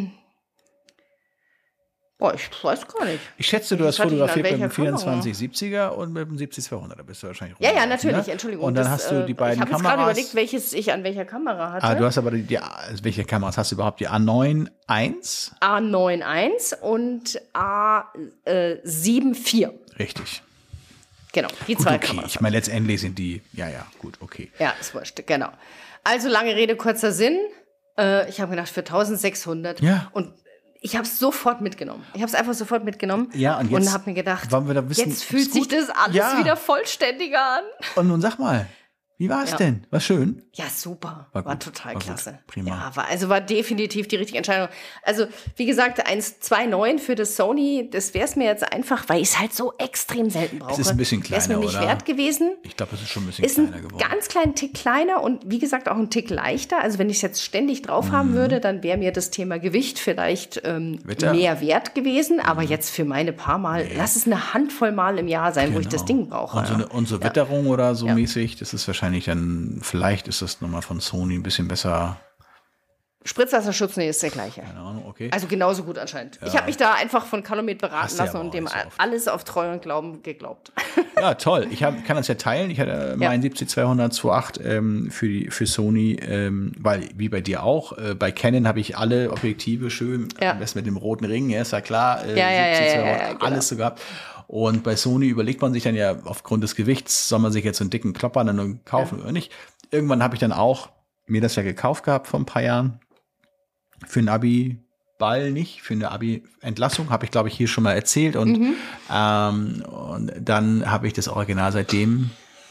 Boah, ich weiß gar nicht. Ich schätze, du hast fotografiert mit dem vierundzwanzig siebziger und mit dem siebzig zweihundert. Da bist du wahrscheinlich Ja, ja, natürlich, ne? Entschuldigung. Und dann das, hast du die beiden ich Kameras. Ich habe gerade überlegt, welches ich an welcher Kamera hatte. Ah, du hast aber die, die also welche Kameras hast du überhaupt? Die A neun eins? A neun eins und A sieben vier. Richtig. Genau, die gut, zwei okay. Kameras. Ich meine, letztendlich sind die, ja, ja, gut, okay. Ja, ist wurscht, genau. Also lange Rede, kurzer Sinn. Äh, ich habe gedacht, für eintausendsechshundert. Ja. Und ich habe es sofort mitgenommen. Ich habe es einfach sofort mitgenommen. Ja, und jetzt und habe mir gedacht, wollen wir da wissen, jetzt fühlt sich gut? das alles ja. wieder vollständiger an. Und nun sag mal, wie war es ja. denn? War schön? Ja, super. War, war total war klasse. Gut. Prima. Ja, war, also war definitiv die richtige Entscheidung. Also, wie gesagt, eins zwei neun für das Sony, das wäre es mir jetzt einfach, weil ich es halt so extrem selten brauche. Es ist ein bisschen kleiner, Wäre es mir nicht oder? wert gewesen. Ich glaube, es ist schon ein bisschen ist kleiner ein geworden. Ganz kleinen Tick kleiner und wie gesagt auch ein Tick leichter. Also wenn ich es jetzt ständig drauf haben Mhm. würde, dann wäre mir das Thema Gewicht vielleicht ähm, mehr wert gewesen. Aber mhm. jetzt für meine paar Mal, nee. lass es eine Handvoll Mal im Jahr sein, genau. wo ich das Ding brauche. Und so, eine, und so ja. Witterung oder so ja. mäßig, das ist wahrscheinlich dann, vielleicht ist das nochmal von Sony ein bisschen besser. Spritzwasserschutz, nee, ist der gleiche. Keine Ahnung, okay. Also genauso gut anscheinend. Ja. Ich habe mich da einfach von Calumet beraten Hast lassen ja und dem so alles auf Treu und Glauben geglaubt. Ja, toll. Ich hab, kann das ja teilen. Ich hatte ja. meinen siebzig zweihundert zwei Komma acht ähm, für, die, für Sony, ähm, weil wie bei dir auch, äh, bei Canon habe ich alle Objektive schön, ja. am besten mit dem roten Ring, ja, ist ja klar, äh, ja, ja, siebzig ja, zweihundert, ja, ja, genau. alles so gehabt. Und bei Sony überlegt man sich dann ja aufgrund des Gewichts, soll man sich jetzt so einen dicken Klopper dann kaufen ja. oder nicht. Irgendwann habe ich dann auch mir das ja gekauft gehabt vor ein paar Jahren. Für einen Abi-Ball nicht, für eine Abi-Entlassung, habe ich, glaube ich, hier schon mal erzählt. Und, mhm. ähm, und dann habe ich das Original seitdem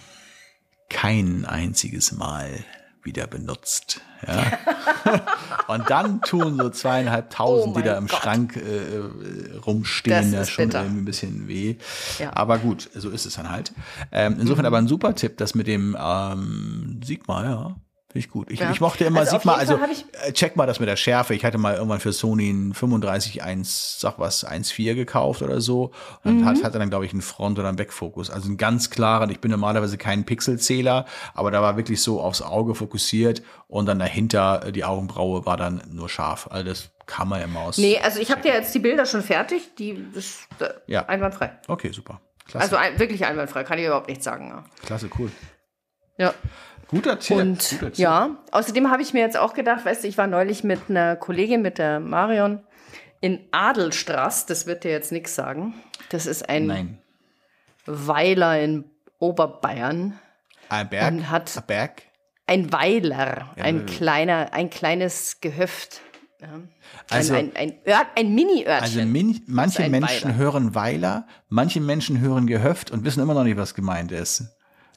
kein einziges Mal wieder benutzt. Ja. Und dann tun so zweieinhalbtausend, oh die da im Gott. Schrank äh, rumstehen, da schon bitter. Irgendwie ein bisschen weh. Ja. Aber gut, so ist es dann halt. Ähm, insofern mhm. aber ein super Tipp, das mit dem ähm, Sigma, ja. Finde ich gut. Ich, ja. ich mochte immer, also Sigma, also ich check mal das mit der Schärfe. Ich hatte mal irgendwann für Sony einen fünfunddreißig eins, sag was, eins Komma vier gekauft oder so. Und mhm. hat, hatte dann, glaube ich, einen Front- oder einen Backfokus. Also einen ganz klaren, ich bin normalerweise kein Pixelzähler, aber da war wirklich so aufs Auge fokussiert und dann dahinter die Augenbraue war dann nur scharf. Also das kann man immer aus. Nee, also ich habe dir jetzt die Bilder schon fertig, die ist äh, ja. einwandfrei. Okay, super. Klasse. Also ein, wirklich einwandfrei, kann ich überhaupt nichts sagen. Ja. Klasse, cool. Ja. Guter Tipp. Und Guter Tipp. ja, außerdem habe ich mir jetzt auch gedacht, weißt du, ich war neulich mit einer Kollegin, mit der Marion, in Adelstraß. Das wird dir jetzt nichts sagen. Das ist ein Nein. Weiler in Oberbayern. Ein Berg? Und hat ein Berg? Ein Weiler, ja, ein kleiner, ein kleines Gehöft. Ja. Also, ein, ein, ein, Ört, ein Mini-Örtchen. Also min, manche Menschen Weiler. hören Weiler, manche Menschen hören Gehöft und wissen immer noch nicht, was gemeint ist.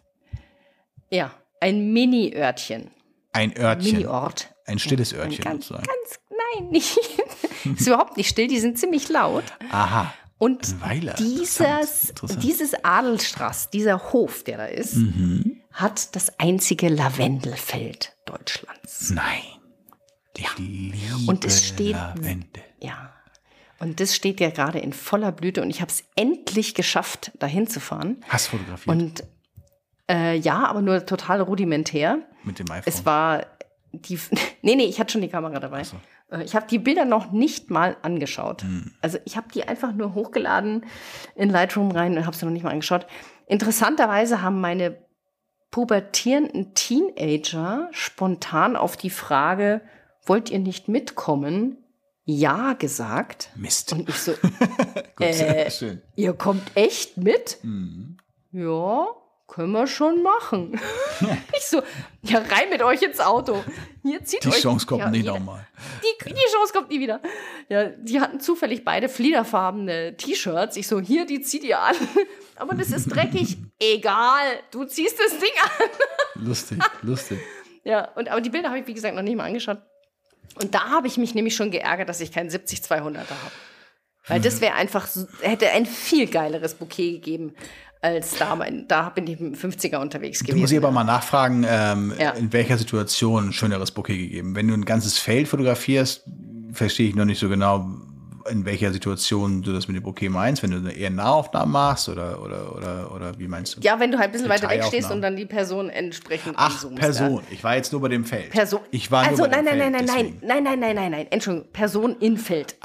Ja. Ein Mini-Örtchen. Ein Örtchen. Mini-Ort. Ein stilles Örtchen. Ein ganz, sozusagen. ganz, nein, nicht. Ist überhaupt nicht still, die sind ziemlich laut. Aha. Und ein Weiler. dieses, Interessant. Interessant. dieses Adelstraß, dieser Hof, der da ist, mhm. hat das einzige Lavendelfeld Deutschlands. Nein. Ich ja. liebe Und es steht, Lavendel. Ja. Und das steht ja gerade in voller Blüte und ich habe es endlich geschafft, dahin zu fahren. Hast du fotografiert? Und äh, ja, aber nur total rudimentär. Mit dem iPhone? Es war die, nee, nee, ich hatte schon die Kamera dabei. So. Ich habe die Bilder noch nicht mal angeschaut. Hm. Also ich habe die einfach nur hochgeladen in Lightroom rein und habe sie noch nicht mal angeschaut. Interessanterweise haben meine pubertierenden Teenager spontan auf die Frage, wollt ihr nicht mitkommen? Ja gesagt. Mist. Und ich so, Gut, äh, schön. Ihr kommt echt mit? Mhm. Ja, können wir schon machen. Ich so, ja, rein mit euch ins Auto. Hier zieht Die euch. Chance kommt ja, nicht jeder- nochmal. Die, die Chance kommt nie wieder. Ja, die hatten zufällig beide fliederfarbene T-Shirts. Ich so, hier, die zieht ihr an. Aber das ist dreckig. Egal, du ziehst das Ding an. Lustig, lustig. Ja, und, aber die Bilder habe ich, wie gesagt, noch nicht mal angeschaut. Und da habe ich mich nämlich schon geärgert, dass ich keinen siebzig zweihunderter habe. Weil das wäre einfach, so- hätte ein viel geiles Bouquet gegeben, als da. Mein, da bin ich mit dem fünfziger unterwegs Du gewesen. musst ich aber mal nachfragen, ähm, Ja. in welcher Situation ein schöneres Bouquet gegeben. Wenn du ein ganzes Feld fotografierst, verstehe ich noch nicht so genau, in welcher Situation du das mit dem Bouquet meinst. Wenn du eher Nahaufnahmen machst oder, oder, oder, oder wie meinst du? Ja, wenn du halt ein bisschen weiter weg stehst Detailaufnahmen. und dann die Person entsprechend Ach, anzoomst, Person. Ja. Ich war jetzt nur bei dem Feld. Person. Ich war also nur bei nein, dem nein, Feld. nein, nein, deswegen. nein, nein, nein, nein, nein. Entschuldigung, Person in Feld.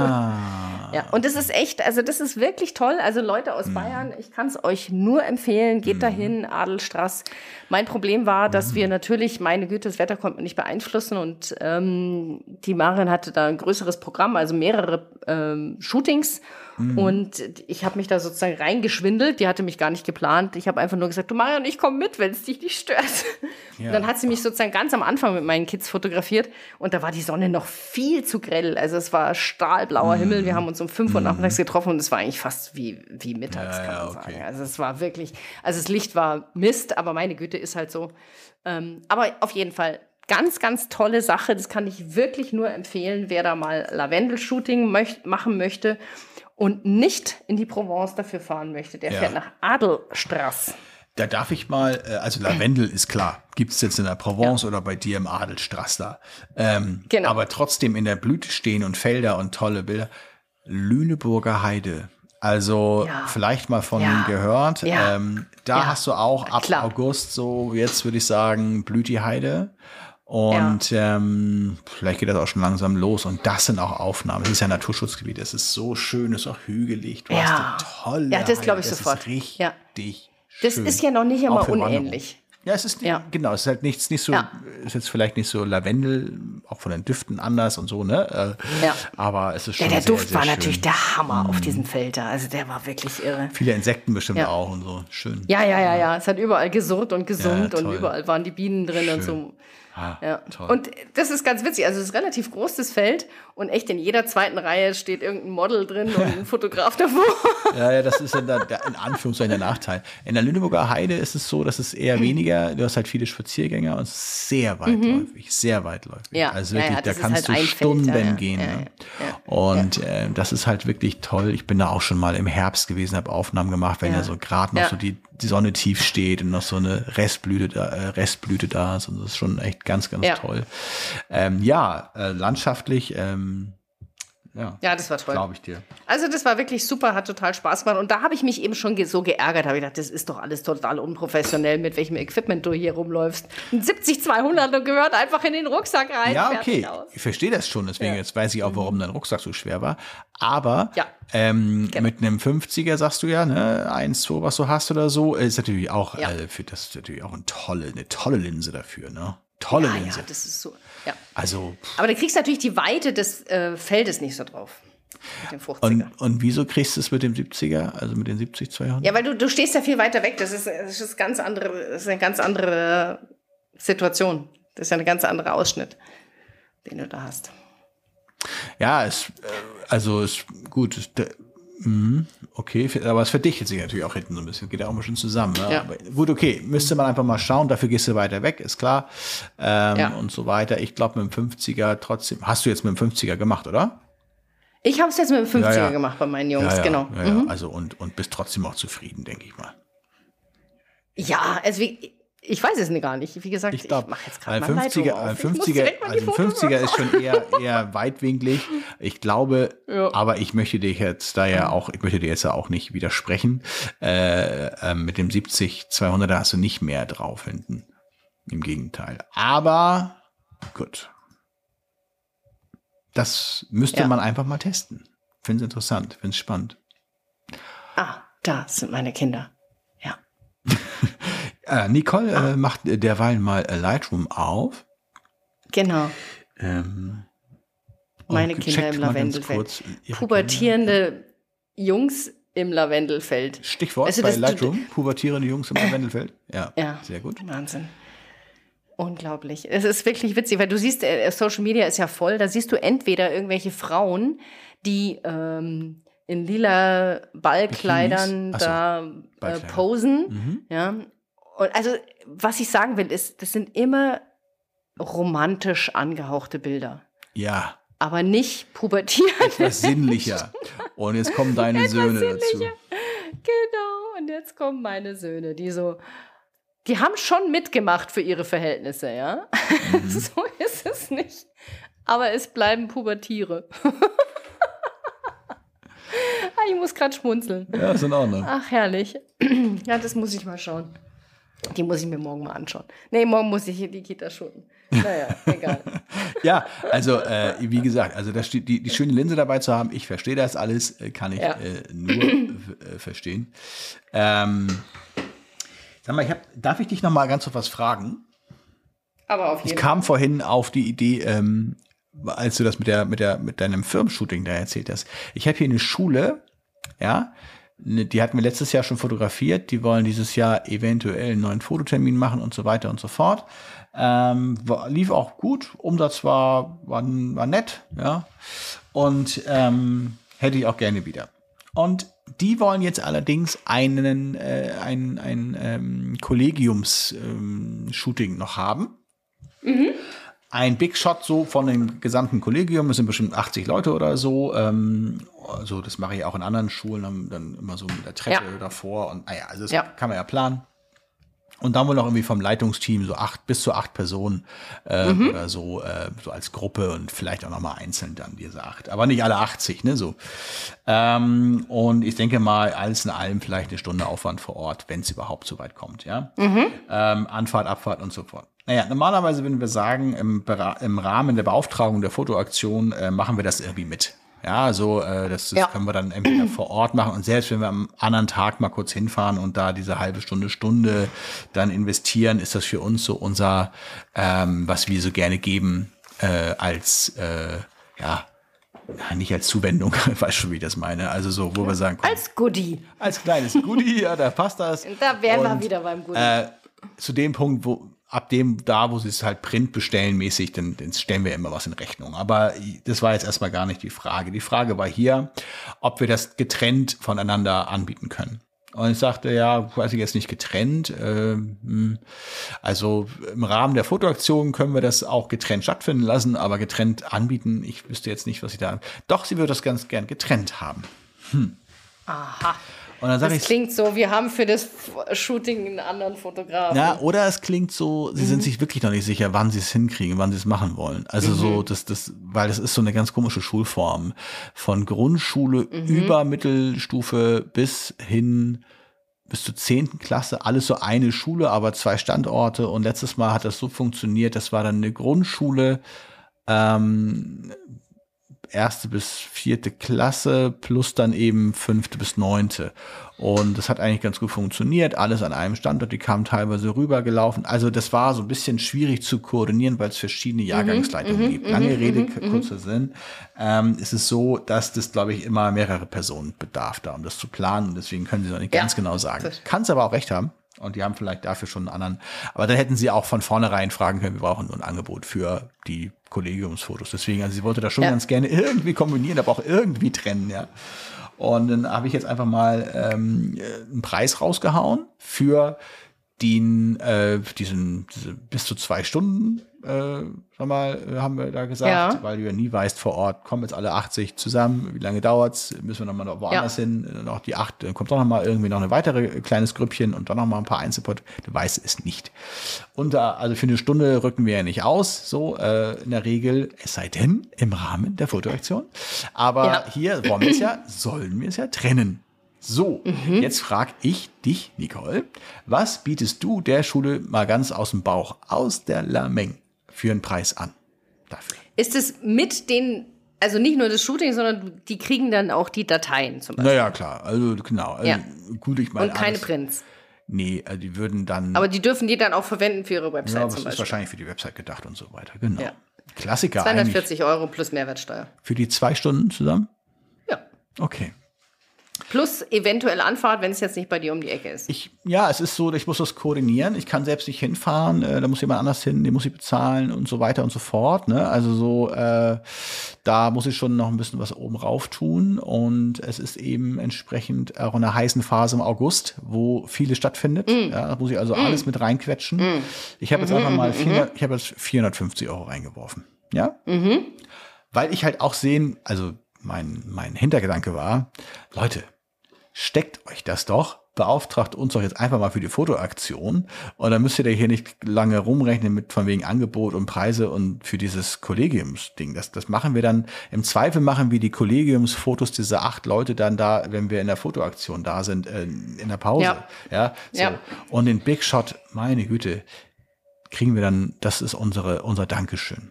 Ah. Ja, und das ist echt, also das ist wirklich toll. Also Leute aus Bayern, ich kann es euch nur empfehlen, geht dahin, Adelstraß. Mein Problem war, dass wir natürlich, meine Güte, das Wetter konnte man nicht beeinflussen und ähm, die Marin hatte da ein größeres Programm, also mehrere ähm, Shootings. Und ich habe mich da sozusagen reingeschwindelt. Die hatte mich gar nicht geplant. Ich habe einfach nur gesagt, du Marion, ich komme mit, wenn es dich nicht stört. Ja. Und dann hat sie mich sozusagen ganz am Anfang mit meinen Kids fotografiert. Und da war die Sonne noch viel zu grell. Also es war stahlblauer Himmel. Wir haben uns um fünf Uhr nachmittags getroffen und es war eigentlich fast wie, wie mittags, Ja, kann man ja, okay. sagen. Also es war wirklich, also das Licht war Mist, aber meine Güte, ist halt so. Ähm, aber auf jeden Fall ganz, ganz tolle Sache. Das kann ich wirklich nur empfehlen, wer da mal Lavendel-Shooting möcht- machen möchte und nicht in die Provence dafür fahren möchte. Der Ja. fährt nach Adelstraß. Da darf ich mal, äh, also Lavendel ist klar, gibt es jetzt in der Provence oder bei dir im Adelstraß da. Ähm, Genau. Aber trotzdem in der Blüte stehen und Felder und tolle Bilder. Lüneburger Heide. Also Ja. vielleicht mal von Ja. gehört. Ja. Ähm, da Ja. hast du auch ab Klar. August so, jetzt würde ich sagen, blüht die Heide. Und ähm, vielleicht geht das auch schon langsam los. Und das sind auch Aufnahmen. Das ist ja ein Naturschutzgebiet. Es ist so schön, es ist auch hügelig. Du Ja. hast eine tolle Ja, das glaube ich Heide. sofort. Das ist richtig Ja. Das schön. ist ja noch nicht einmal Auch für Wanderung. unähnlich. Ja, es ist Ja. genau, es ist halt nichts, nicht so, Ja. ist jetzt vielleicht nicht so Lavendel, auch von den Düften anders und so, ne? Äh, Ja. Aber es ist Ja, schon der sehr, Duft sehr war schön. natürlich der Hammer auf diesem Feld da. Also der war wirklich irre. Viele Insekten bestimmt Ja. auch und so. Schön. Ja, ja, ja, ja. Es hat überall gesurrt und gesummt Ja, und toll. überall waren die Bienen drin und Schön. so. Ah, Ja. toll. Und das ist ganz witzig. Also es ist relativ groß, das Feld. Und echt in jeder zweiten Reihe steht irgendein Model drin und ein Fotograf davor. Ja, ja, das ist dann der, der, in Anführungszeichen der Nachteil. In der Lüneburger Heide ist es so, dass es eher weniger, du hast halt viele Spaziergänger und es ist sehr weitläufig, sehr weitläufig. Ja, also ja, wirklich, ja, da das ist kannst halt du ein Stunden Feld, ja, ja, gehen. ja, ne? ja, ja. Und äh, das ist halt wirklich toll. Ich bin da auch schon mal im Herbst gewesen, habe Aufnahmen gemacht, wenn ja, Ja. so gerade noch Ja. so die, die Sonne tief steht und noch so eine Restblüte da, äh, Restblüte da ist. Und das ist schon echt ganz, ganz Ja. toll. Ähm, ja, äh, landschaftlich, ähm, ja, Ja, das war toll. glaube ich dir. Also das war wirklich super, hat total Spaß gemacht. Und da habe ich mich eben schon ge- so geärgert. Habe ich gedacht, das ist doch alles total unprofessionell, mit welchem Equipment du hier rumläufst. Ein siebzig zweihundert und gehört einfach in den Rucksack rein. Ja, fertig okay. aus. Ich verstehe das schon. Deswegen Ja. jetzt weiß ich auch, warum dein Rucksack so schwer war. Aber Ja. ähm, Genau. mit einem fünfziger sagst du ja, ne, eins, zwei, was du hast oder so, ist natürlich auch, Ja. äh, für das ist natürlich auch eine tolle, eine tolle Linse dafür, ne? Tolle Ja, Linse. ja, das ist so. Ja. Also, pff, Aber du kriegst natürlich die Weite des äh, Feldes nicht so drauf. Mit dem fünfziger. und, und wieso kriegst du es mit dem siebziger, also mit den siebzig zweihundert? Ja, weil du, du stehst ja viel weiter weg. Das ist, das ist, ganz andere, das ist eine ganz andere Situation. Das ist ja ein ganz anderer Ausschnitt, den du da hast. Ja, es, äh, also ist gut. Es, der, mhm, okay, für- aber es verdichtet sich natürlich auch hinten so ein bisschen. Geht ja auch mal schon zusammen. Ne? Ja. Aber gut, okay, müsste man einfach mal schauen. Dafür gehst du weiter weg, ist klar. Ähm, Ja. Und so weiter. Ich glaube, mit dem fünfziger trotzdem. Hast du jetzt mit dem fünfziger gemacht, oder? Ich habe es jetzt mit dem fünfziger Ja, ja. gemacht bei meinen Jungs, ja, ja, genau. Ja, ja. Mhm. Also und, und bist trotzdem auch zufrieden, denke ich mal. Ja, also wie, ich weiß es gar nicht. Wie gesagt, ich, Ich glaube, mache jetzt ein gerade mal fünfziger, Lightroom ein auf. Ich muss fünfziger, direkt mal die also ein Fotos fünfziger ist machen. schon eher, eher weitwinklig. Ich glaube, Ja. aber ich möchte dir jetzt da ja auch, ich möchte dir jetzt ja auch nicht widersprechen. Äh, äh, mit dem siebzig zweihundert hast du nicht mehr drauf hinten. Im Gegenteil. Aber gut. Das müsste Ja. man einfach mal testen. Finde es interessant, finde es spannend. Ah, da sind meine Kinder. Ja. Äh, Nicole äh, macht derweil mal äh, Lightroom auf. Genau. Ähm, und Meine Kinder checkt im mal ganz Lavendelfeld. kurz ihre Pubertierende Jungs im Lavendelfeld. Kinder. Stichwort Also bei das- Lightroom. Pubertierende Jungs im Lavendelfeld. Ja, Ja. sehr gut. Wahnsinn. Unglaublich. Es ist wirklich witzig, weil du siehst, äh, Social Media ist ja voll. Da siehst du entweder irgendwelche Frauen, die ähm, in lila Ballkleidern Bikinis. Ach so, da äh, Ballkleider. posen. Mhm. Ja. Und also, was ich sagen will, ist, das sind immer romantisch angehauchte Bilder. Ja, Aber nicht pubertierend. etwas sinnlicher. Und jetzt kommen deine Söhne dazu. Genau. Und jetzt kommen meine Söhne, die so, die haben schon mitgemacht für ihre Verhältnisse, ja. Mhm. So ist es nicht. Aber es bleiben Pubertiere. Ah, ich muss gerade schmunzeln. Ja, ist in Ordnung. Ach, herrlich. Ja, das muss ich mal schauen. Die muss ich mir morgen mal anschauen. Nee, morgen muss ich hier die Kita schutten. Naja, egal. Ja, also äh, wie gesagt, also das, die, die schöne Linse dabei zu haben, ich verstehe das alles, äh, kann ich Ja. äh, nur äh, verstehen. Ähm, sag mal, ich hab, darf ich dich noch mal ganz auf was fragen? Aber auf Ich jeden kam vorhin auf die Idee, ähm, als du das mit der mit der mit deinem Firmenshooting da erzählt hast. Ich habe hier eine Schule, ja, ne, die hatten wir letztes Jahr schon fotografiert. Die wollen dieses Jahr eventuell einen neuen Fototermin machen und so weiter und so fort. Ähm, war, lief auch gut. Umsatz war war, war nett, ja. Und ähm, hätte ich auch gerne wieder. Und die wollen jetzt allerdings einen äh, ein ein ähm, Kollegiums-Shooting noch haben. Ein Big Shot so von dem gesamten Kollegium, es sind bestimmt achtzig Leute oder so. Ähm, also das mache ich auch in anderen Schulen, dann, dann immer so mit der Treppe Ja. davor. Und naja, also das Ja. kann man ja planen. Und dann wohl noch irgendwie vom Leitungsteam so acht bis zu acht Personen äh, Mhm. oder so, äh, so als Gruppe und vielleicht auch noch mal einzeln dann diese acht. Aber nicht alle achtzig, ne? So. Ähm, und ich denke mal, alles in allem vielleicht eine Stunde Aufwand vor Ort, wenn es überhaupt so weit kommt, ja. Mhm. Ähm, Anfahrt, Abfahrt und so fort. Naja, normalerweise würden wir sagen, im, Bera- im Rahmen der Beauftragung der Fotoaktion äh, machen wir das irgendwie mit. Ja, so äh, das, das Ja. können wir dann entweder vor Ort machen und selbst wenn wir am anderen Tag mal kurz hinfahren und da diese halbe Stunde, Stunde dann investieren, ist das für uns so unser, ähm, was wir so gerne geben, äh, als, äh, ja, ja, nicht als Zuwendung, weißt schon, wie ich das meine. Also so, wo wir sagen, komm, Als Goodie. als kleines Goodie, ja, da passt das. Da wären wir Und, wieder beim Goodie. Äh, zu dem Punkt, wo ab dem da, wo sie es halt Print bestellen mäßig, dann, dann stellen wir immer was in Rechnung. Aber das war jetzt erstmal gar nicht die Frage. Die Frage war hier, ob wir das getrennt voneinander anbieten können. Und ich sagte, ja, weiß ich jetzt nicht getrennt. Ähm, also im Rahmen der Fotoaktion können wir das auch getrennt stattfinden lassen, aber getrennt anbieten, ich wüsste jetzt nicht, was ich da. Doch, sie würde das ganz gern getrennt haben. Hm. Aha. Und dann sage Das ich, klingt so, wir haben für das Shooting einen anderen Fotografen. ja, oder es klingt so, sie sind sich wirklich noch nicht sicher, wann sie es hinkriegen, wann sie es machen wollen. Also so, das, das, weil das ist so eine ganz komische Schulform. Von Grundschule über Mittelstufe bis hin bis zur zehnten Klasse, alles so eine Schule, aber zwei Standorte. Und letztes Mal hat das so funktioniert, das war dann eine Grundschule, ähm, erste bis vierte Klasse plus dann eben fünfte bis neunte. Und das hat eigentlich ganz gut funktioniert. Alles an einem Standort. Die kamen teilweise rübergelaufen. Also das war so ein bisschen schwierig zu koordinieren, weil es verschiedene Jahrgangsleitungen gibt. Lange Rede, kurzer Sinn. Ähm, es ist so, dass das, glaube ich, immer mehrere Personen bedarf da, um das zu planen. Und deswegen können sie noch nicht Ja. ganz genau sagen. Kannst aber auch recht haben. Und die haben vielleicht dafür schon einen anderen. Aber dann hätten sie auch von vornherein fragen können, wir brauchen nur ein Angebot für die Kollegiumsfotos. Deswegen, also sie wollte das schon Ja. ganz gerne irgendwie kombinieren, aber auch irgendwie trennen, ja. Und dann habe ich jetzt einfach mal ähm, einen Preis rausgehauen für den, äh, diesen diese bis zu zwei Stunden äh, sag mal, äh, haben wir da gesagt, Ja. weil du ja nie weißt vor Ort, kommen jetzt alle achtzig zusammen, wie lange dauert's, müssen wir nochmal woanders Ja. hin, noch die acht, dann kommt doch nochmal irgendwie noch eine weitere äh, kleines Grüppchen und dann nochmal ein paar Einzelpod, du weißt es nicht. Und da, also für eine Stunde rücken wir ja nicht aus, so äh, in der Regel, es sei denn im Rahmen der Fotoaktion. Aber Ja. hier wollen wir es ja, sollen wir es ja trennen. So, jetzt frage ich dich, Nicole, was bietest du der Schule mal ganz aus dem Bauch, aus der Lameng für einen Preis an? Dafür. Ist es mit den, also nicht nur das Shooting, sondern die kriegen dann auch die Dateien zum Beispiel. Naja, klar, also genau. Also, Ja. gut, ich meine, Und keine alles- Prints. Nee, äh, die würden dann, Aber die dürfen die dann auch verwenden für ihre Website ja, das zum ist Beispiel. wahrscheinlich für die Website gedacht und so weiter, genau. Ja. Klassiker eigentlich. zweihundertvierzig Euro plus Mehrwertsteuer. Für die zwei Stunden zusammen? Ja. Okay. Plus eventuell Anfahrt, wenn es jetzt nicht bei dir um die Ecke ist. Ich, ja, es ist so, ich muss das koordinieren. Ich kann selbst nicht hinfahren. Äh, da muss jemand anders hin, den muss ich bezahlen und so weiter und so fort. Ne? Also so, äh, da muss ich schon noch ein bisschen was oben rauf tun. Und es ist eben entsprechend auch in einer heißen Phase im August, wo viele stattfindet. Mm. Ja, da muss ich also mm. alles mit reinquetschen. Mm. Ich habe jetzt Mhm, einfach mal mhm, vierhundert, ich habe jetzt vierhundertfünfzig Euro reingeworfen. Ja? Mhm. Weil ich halt auch sehen, also mein, mein Hintergedanke war, Leute, steckt euch das doch, beauftragt uns doch jetzt einfach mal für die Fotoaktion und dann müsst ihr da hier nicht lange rumrechnen mit von wegen Angebot und Preise und für dieses Kollegiumsding. Das, das machen wir dann, im Zweifel machen wir die Kollegiumsfotos dieser acht Leute dann da, wenn wir in der Fotoaktion da sind, äh, in der Pause. Ja. Ja, so. Ja. Und den Big Shot, meine Güte, kriegen wir dann, das ist unsere, unser Dankeschön.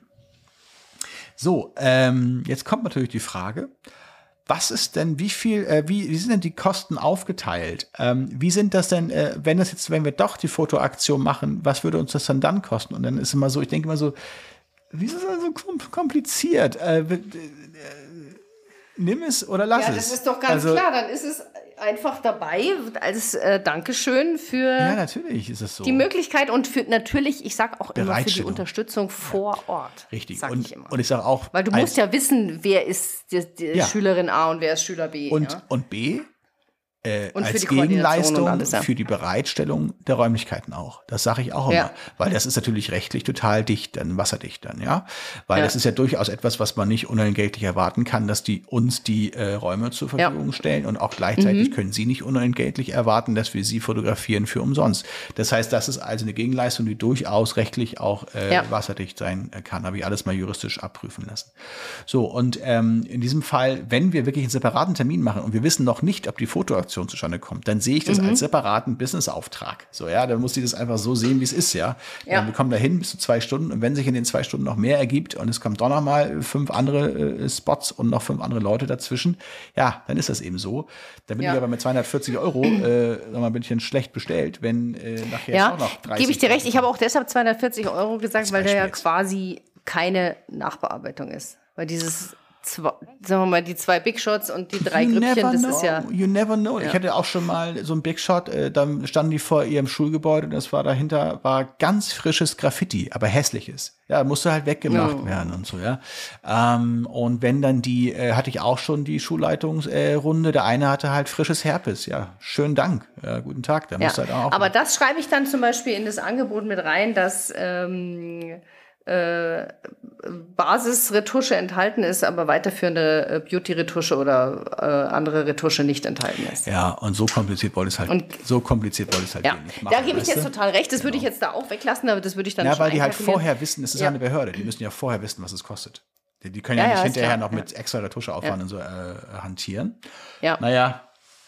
So, ähm, jetzt kommt natürlich die Frage, was ist denn, wie viel, äh, wie, wie sind denn die Kosten aufgeteilt? Ähm, wie sind das denn, äh, wenn das jetzt, wenn wir doch die Fotoaktion machen, was würde uns das dann dann kosten? Und dann ist immer so, ich denke immer so, wie ist das denn so kom- kompliziert? Äh, äh, nimm es oder lass Ja, es. das ist doch ganz Also, klar. Dann ist es einfach dabei als äh, Dankeschön für Ja, natürlich ist es so. die Möglichkeit und für natürlich, ich sag auch immer, für die Bereitstellung. Unterstützung vor Ort. Richtig. Sag Und, ich immer. und ich sage auch, Weil du als- musst ja wissen, wer ist die, die Ja. Schülerin A und wer ist Schüler B. Und, ja? und B, äh, Und für als die Koordination Gegenleistung und alles, ja. für die Bereitstellung der Räumlichkeiten auch. Das sage ich auch immer. Ja. Weil das ist natürlich rechtlich total dicht, dann wasserdicht dann, ja. Weil Ja. das ist ja durchaus etwas, was man nicht unentgeltlich erwarten kann, dass die uns die äh, Räume zur Verfügung Ja. stellen und auch gleichzeitig Mhm. können sie nicht unentgeltlich erwarten, dass wir sie fotografieren für umsonst. Das heißt, das ist also eine Gegenleistung, die durchaus rechtlich auch äh, Ja. wasserdicht sein kann. Habe ich alles mal juristisch abprüfen lassen. So, und ähm, in diesem Fall, wenn wir wirklich einen separaten Termin machen und wir wissen noch nicht, ob die Fotoaktion zustande kommt, dann sehe ich das Mhm. als separaten Businessauftrag. So, ja, dann muss sie das einfach so sehen, wie es ist, ja. Ja. Dann wir kommen da hin bis zu zwei Stunden und wenn sich in den zwei Stunden noch mehr ergibt und es kommt doch noch mal fünf andere äh, Spots und noch fünf andere Leute dazwischen, ja, dann ist das eben so. Dann bin Ja. ich aber mit zweihundertvierzig Euro, äh, sag mal, bin ich dann schlecht bestellt, wenn äh, nachher Ja, auch noch dreißig gebe ich dir recht. Ich habe auch deshalb zweihundertvierzig Euro gesagt, Als weil da ja Beispiel jetzt. quasi keine Nachbearbeitung ist. Weil dieses, zwei, sagen wir mal, die zwei Big Shots und die drei You Grüppchen, never das know. ist ja. You never know. Ja. Ich hatte auch schon mal so einen Big Shot, äh, dann standen die vor ihrem Schulgebäude und das war dahinter, war ganz frisches Graffiti, aber hässliches. Ja, musste halt weggemacht Oh. werden und so, ja. Ähm, und wenn dann die, äh, hatte ich auch schon die Schulleitungsrunde, äh, Runde. Der eine hatte halt frisches Herpes. Ja, schönen Dank. Ja, guten Tag. Da Ja. musste halt auch. Aber das schreibe ich dann zum Beispiel in das Angebot mit rein, dass ähm, äh, Basisretusche enthalten ist, aber weiterführende äh, Beauty-Retusche oder äh, andere Retusche nicht enthalten ist. ja, und so kompliziert wollte es halt, Und- so kompliziert wollte es halt Ja, gehen. Ich da mache, gebe ich weißt jetzt du? total recht. Das würde ich jetzt da auch weglassen, aber das würde ich dann Ja, schon weil die halt einkalkulieren. vorher wissen, es ist Ja. ja eine Behörde, die müssen ja vorher wissen, was es kostet. Die, die können Ja, ja, ja, nicht ist hinterher klar, noch ja. mit extra Retuscheaufwand Ja. und so äh, hantieren. Ja. Naja,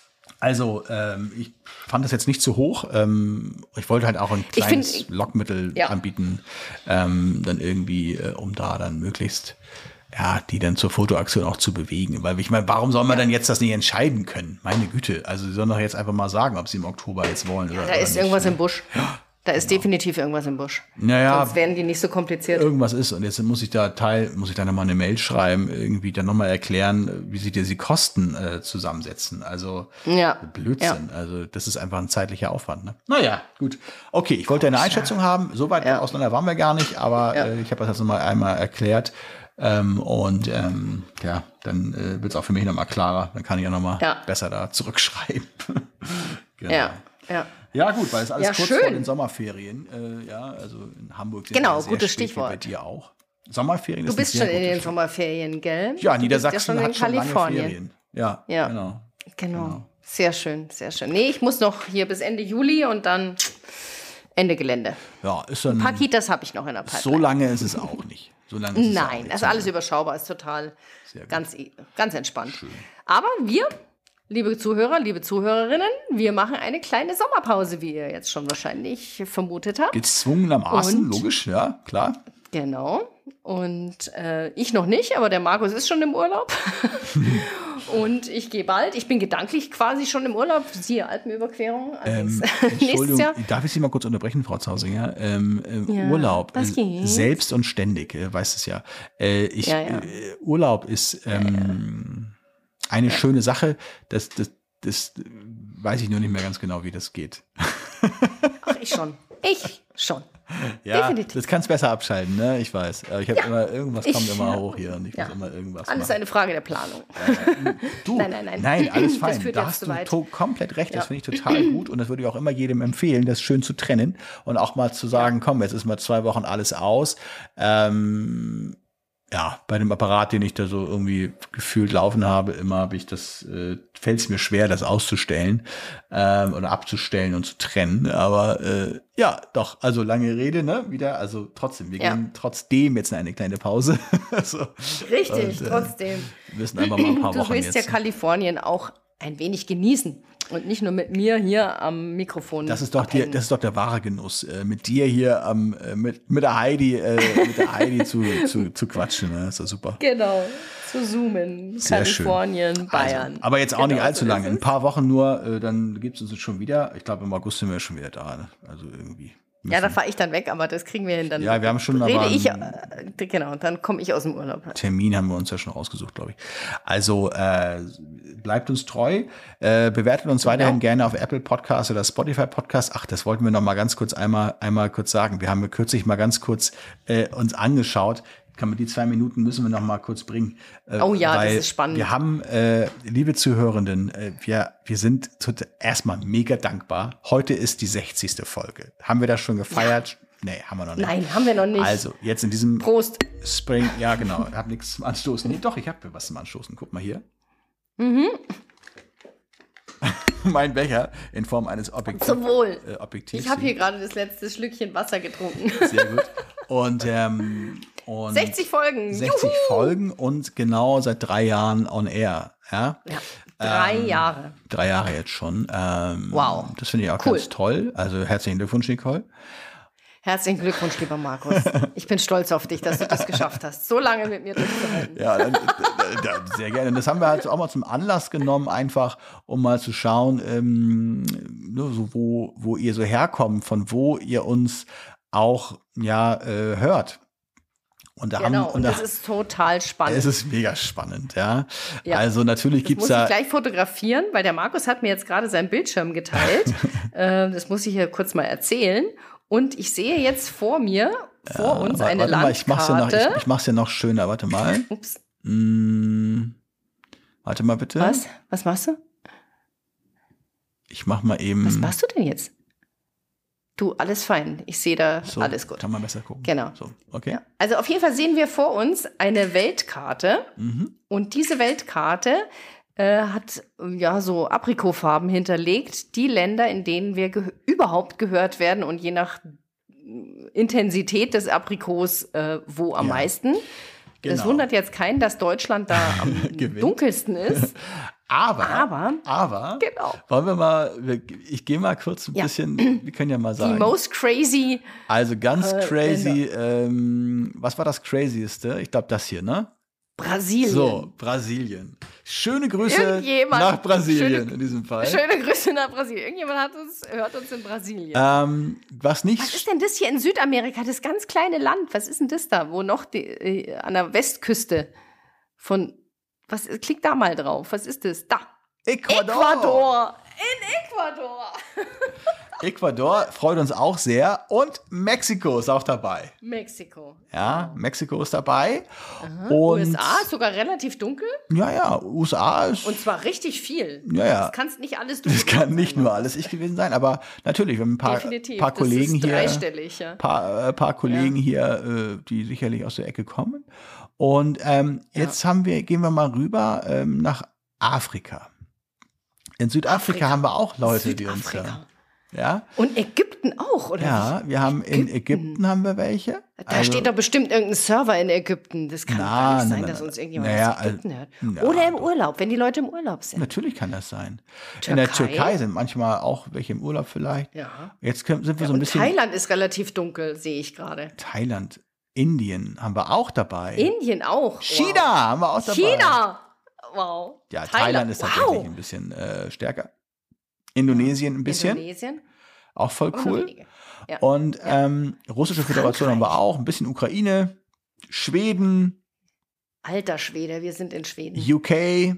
also ähm, ich fand das jetzt nicht zu hoch. Ähm, ich wollte halt auch ein Ich kleines find- Lockmittel Ja. anbieten, ähm, dann irgendwie, äh, um da dann möglichst ja, die dann zur Fotoaktion auch zu bewegen. Weil ich meine, warum soll man denn jetzt das nicht entscheiden können? Meine Güte, also sie sollen doch jetzt einfach mal sagen, ob sie im Oktober jetzt wollen oder, Da oder ist nicht. irgendwas im Busch. Da ist definitiv irgendwas im Busch. Naja, Sonst werden die nicht so kompliziert. irgendwas ist. Und jetzt muss ich da Teil, muss ich da nochmal eine Mail schreiben, irgendwie dann nochmal erklären, wie sich diese Kosten äh, zusammensetzen. Also Ja. Blödsinn. Also das ist einfach ein zeitlicher Aufwand. Ne? Naja, gut. Okay, ich wollte eine Einschätzung haben. So weit Ja. auseinander waren wir gar nicht, aber Ja. äh, ich habe das jetzt nochmal einmal erklärt. Ähm, und ähm, ja, dann äh, wird es auch für mich nochmal klarer. Dann kann ich ja nochmal Ja. besser da zurückschreiben. Genau. Ja. Ja. Ja, gut, weil es alles Ja, kurz schön. vor den Sommerferien. Äh, ja, also in Hamburg sind Genau, wir sehr gutes spät, wie Stichwort. bei dir auch. Sommerferien Du ist bist ein schon sehr in den gutes Stichwort. Sommerferien, gell? Ja, Du Niedersachsen bist ja schon in hat schon lange Kalifornien. Ferien. Ja, Ja. genau. Genau. Genau. Sehr schön, sehr schön. Nee, ich muss noch hier bis Ende Juli und dann Ende Gelände. Ja, ist dann, Ein paar Kitas habe ich noch in der Pipeline. so lange ist es auch nicht. So lange ist es auch Nein, nicht. also alles überschaubar, ist total Sehr gut. ganz, ganz entspannt. Aber wir, liebe Zuhörer, liebe Zuhörerinnen, wir machen eine kleine Sommerpause, wie ihr jetzt schon wahrscheinlich vermutet habt. Gezwungenermaßen, Und? logisch, ja, klar. Genau. Und äh, ich noch nicht, aber der Markus ist schon im Urlaub. Und ich gehe bald. Ich bin gedanklich quasi schon im Urlaub. Siehe Alpenüberquerung. Ähm, Nächstes Entschuldigung, Jahr. darf ich Sie mal kurz unterbrechen, Frau Zausinger? Ähm, ähm, Ja, Urlaub, was äh, geht's? selbst und ständig, äh, weißt es ja. Äh, ich, Ja, ja. Äh, Urlaub ist ähm, eine schöne Sache. Das, das, das äh, weiß ich nur nicht mehr ganz genau, wie das geht. Ach, ich schon. Ich schon. Ja, Definitiv. das kannst besser abschalten, ne? Ich weiß. Aber ich habe immer, irgendwas kommt Ich- immer hoch hier und ich Ja. muss immer irgendwas Alles machen. eine Frage der Planung. Du, Nein, nein, nein. Nein, alles Das fein. führt Da jetzt hast zu du weit. to- komplett recht. Das Ja. finde ich total gut. Und das würde ich auch immer jedem empfehlen, das schön zu trennen und auch mal zu sagen, komm, jetzt ist mal zwei Wochen alles aus. Ähm, ja, bei dem Apparat, den ich da so irgendwie gefühlt laufen habe, immer habe ich das, äh, fällt es mir schwer, das auszustellen ähm, oder abzustellen und zu trennen. Aber äh, ja, doch, also lange Rede, ne? Wieder, also trotzdem, wir Ja. gehen trotzdem jetzt in eine kleine Pause. so. Richtig, Und, äh, trotzdem. Wir müssen einfach mal ein paar Du Wochen willst ja jetzt. Kalifornien auch ein wenig genießen und nicht nur mit mir hier am Mikrofon. Das ist doch der, abhängen. das ist doch der wahre Genuss, äh, mit dir hier am, äh, mit, mit der Heidi, äh, mit der Heidi zu, zu, zu quatschen, ne? Ist doch super. Genau, zu zoomen. Sehr schön. Kalifornien, Bayern. Also, aber jetzt auch Genau, nicht allzu so lange. ist In ein es. paar Wochen nur, äh, dann gibt es uns jetzt schon wieder. Ich glaube, im August sind wir schon wieder da. Ne? Also irgendwie. Ja, da müssen- fahre ich dann weg, aber das kriegen wir hin. Dann Ja, wir haben schon rede aber ich, einen- äh, genau, dann komme ich aus dem Urlaub. Termin haben wir uns ja schon ausgesucht, glaube ich. Also äh, bleibt uns treu, äh, bewertet uns weiterhin gerne auf Apple Podcast oder Spotify Podcast. Ach, das wollten wir noch mal ganz kurz einmal einmal kurz sagen. Wir haben ja kürzlich mal ganz kurz äh, uns angeschaut. Kann man die zwei Minuten müssen wir noch mal kurz bringen. Äh, Oh ja, das weil ist spannend. Wir haben, äh, liebe Zuhörenden, äh, wir wir sind tot- erstmal mega dankbar. Heute ist die sechzigste Folge. Haben wir das schon gefeiert? Nee, haben wir noch nicht. Nein, haben wir noch nicht. Also, jetzt in diesem Prost. Spring, ja genau, ich habe nichts zum Anstoßen. Nee, doch, ich habe was zum Anstoßen. Guck mal hier. Mhm. Mein Becher in Form eines Objektiv, Zum Wohl. äh, Objektivs. Ich habe hier gerade das letzte Schlückchen Wasser getrunken. Sehr gut. Und, ähm, und sechzig Folgen. sechzig Juhu. Folgen und genau seit drei Jahren on air. Ja, Ja, drei Ähm, Jahre. drei Jahre jetzt schon. Ähm, Wow. Das finde ich auch Cool. ganz toll. Also herzlichen Glückwunsch, Nicole. Herzlichen Glückwunsch, lieber Markus. Ich bin stolz auf dich, dass du das geschafft hast, so lange mit mir durchzuhalten. Ja, dann, äh, äh, sehr gerne. Das haben wir halt auch mal zum Anlass genommen, einfach um mal zu schauen, ähm, ne, so wo, wo ihr so herkommt, von wo ihr uns auch ja äh, hört. Und da Genau, haben und und da, das ist total spannend. es ist mega spannend, ja. Ja. Also natürlich Das gibt's muss ich da gleich fotografieren, weil der Markus hat mir jetzt gerade seinen Bildschirm geteilt. äh, das muss ich hier kurz mal erzählen. Und ich sehe jetzt vor mir, vor uns Wa- eine warte mal, ich mach's ja noch, Landkarte. ich, ich mach's ja noch schöner. Warte mal. Ups, Hm, warte mal bitte. was? Was machst du? Ich mach mal eben. Was machst du denn jetzt? Du, alles fein. Ich sehe da So, alles gut. Kann man besser gucken. Genau. So, okay. Ja. Also auf jeden Fall sehen wir vor uns eine Weltkarte. Mhm. Und diese Weltkarte äh, hat äh, ja so Aprikotfarben hinterlegt, die Länder, in denen wir geh- überhaupt gehört werden und je nach äh, Intensität des Aprikots äh, wo am Ja. meisten. Es Genau. wundert jetzt keinen, dass Deutschland da am Gewinnt. dunkelsten ist. Aber, Aber- aber, Genau. wollen wir mal, wir- ich gehe mal kurz ein Ja. bisschen, wir können ja mal Die sagen. most crazy, Also ganz äh, crazy, ähm, was war das Crazieste? Ich glaube das hier, ne? Brasilien. So, Brasilien. Schöne Grüße Irgendjemand- nach Brasilien schöne- in diesem Fall. Schöne Grüße nach Brasilien. Irgendjemand hat uns, hört uns in Brasilien. Ähm, was nicht, Was ist denn das hier in Südamerika? Das ganz kleine Land. Was ist denn das da? Wo noch die, äh, an der Westküste von. Was klick da mal drauf? Was ist das? Da. Ecuador. Ecuador. In Ecuador. Ecuador freut uns auch sehr. Und Mexiko ist auch dabei. Mexiko. Ja, Mexiko ist dabei. Aha. Und U S A ist sogar relativ dunkel. Ja, ja, U S A ist. Und zwar richtig viel. Ja, ja. Das kannst nicht alles du. Das kann nicht nur alles ich gewesen sein, aber natürlich, wir haben ein paar, Definitiv. paar Das Kollegen ist hier. dreistellig, ja. Paar, äh, paar Kollegen Ja. hier, äh, die sicherlich aus der Ecke kommen. Und ähm, Ja. jetzt haben wir, gehen wir mal rüber ähm, nach Afrika. In Südafrika Afrika. haben wir auch Leute, die uns Südafrika. hören. Ja, Und Ägypten auch, oder? ja, wir haben in Ägypten haben wir welche. Da steht doch bestimmt irgendein Server in Ägypten. Das kann Na, doch gar nicht na, sein, na, dass na. uns irgendjemand Naja, aus Ägypten hört. also, ja, Oder im doch. Urlaub, wenn die Leute im Urlaub sind. Natürlich kann das sein. In der Türkei? Türkei sind manchmal auch welche im Urlaub vielleicht. Ja. Jetzt können, sind wir so ein Und bisschen Thailand ist relativ dunkel, sehe ich gerade. Thailand, Indien haben wir auch dabei. Indien auch. China Wow. haben wir auch dabei. China! Wow. Ja, Thailand, ist tatsächlich wow. ein bisschen äh, stärker. Indonesien ein bisschen, Indonesien. auch voll Aber nur cool. wenige. Ja. Und ähm, russische Föderation haben wir Frankreich. auch, ein bisschen Ukraine, Schweden, Alter Schwede, wir sind in Schweden. U K,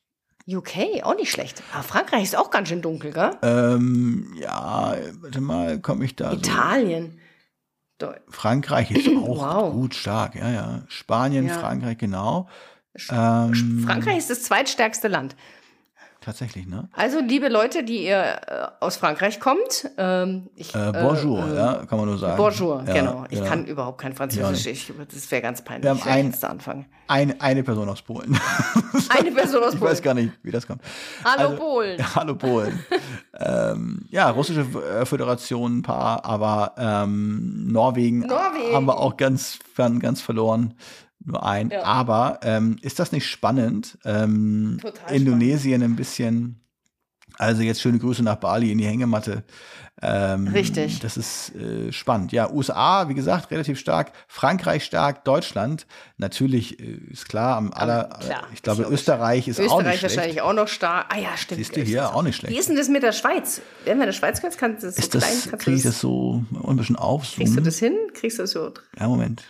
U K, auch nicht schlecht. Aber Frankreich ist auch ganz schön dunkel, gell? ähm, ja, warte mal, komme ich da so. Italien. Deu- Frankreich ist auch Wow. gut stark, ja, ja. Spanien, Ja. Frankreich, genau. Sch- Ähm, Frankreich ist das zweitstärkste Land. Tatsächlich, ne? Also, liebe Leute, die ihr äh, aus Frankreich kommt, ähm, ich, Äh, bonjour, äh, ja, kann man nur sagen. Bonjour, ja, genau. Ich genau. kann überhaupt kein Französisch. Ich, das wäre ganz peinlich, Wir haben wenn ich ein- jetzt da anfange. Eine, eine Person aus Polen. Eine Person aus Ich Polen. weiß gar nicht, wie das kommt. Hallo Also- Polen. Ja, hallo Polen. ähm, ja, russische äh, Föderation ein paar, aber ähm, Norwegen, Norwegen. haben wir auch ganz, ganz verloren. Nur ein. Ja. Aber ähm, ist das nicht spannend? Ähm, Total Indonesien ein bisschen. Also jetzt schöne Grüße nach Bali in die Hängematte. Ähm, Richtig. Das ist äh, spannend. Ja, U S A, wie gesagt, relativ stark. Frankreich stark. Deutschland natürlich, äh, ist klar, am aller, klar, ich glaube, ist logisch. Österreich ist auch nicht Österreich schlecht. wahrscheinlich auch noch stark. Ah ja, stimmt. Siehst du hier, Österreich auch nicht schlecht. Wie ist denn das mit der Schweiz? Wenn wir in der Schweiz können, kannst du das so Ist das, klein, kannst kriege du ich das, das so ein bisschen aufzoomen? kriegst du das hin? Kriegst du das so? Ja, Moment.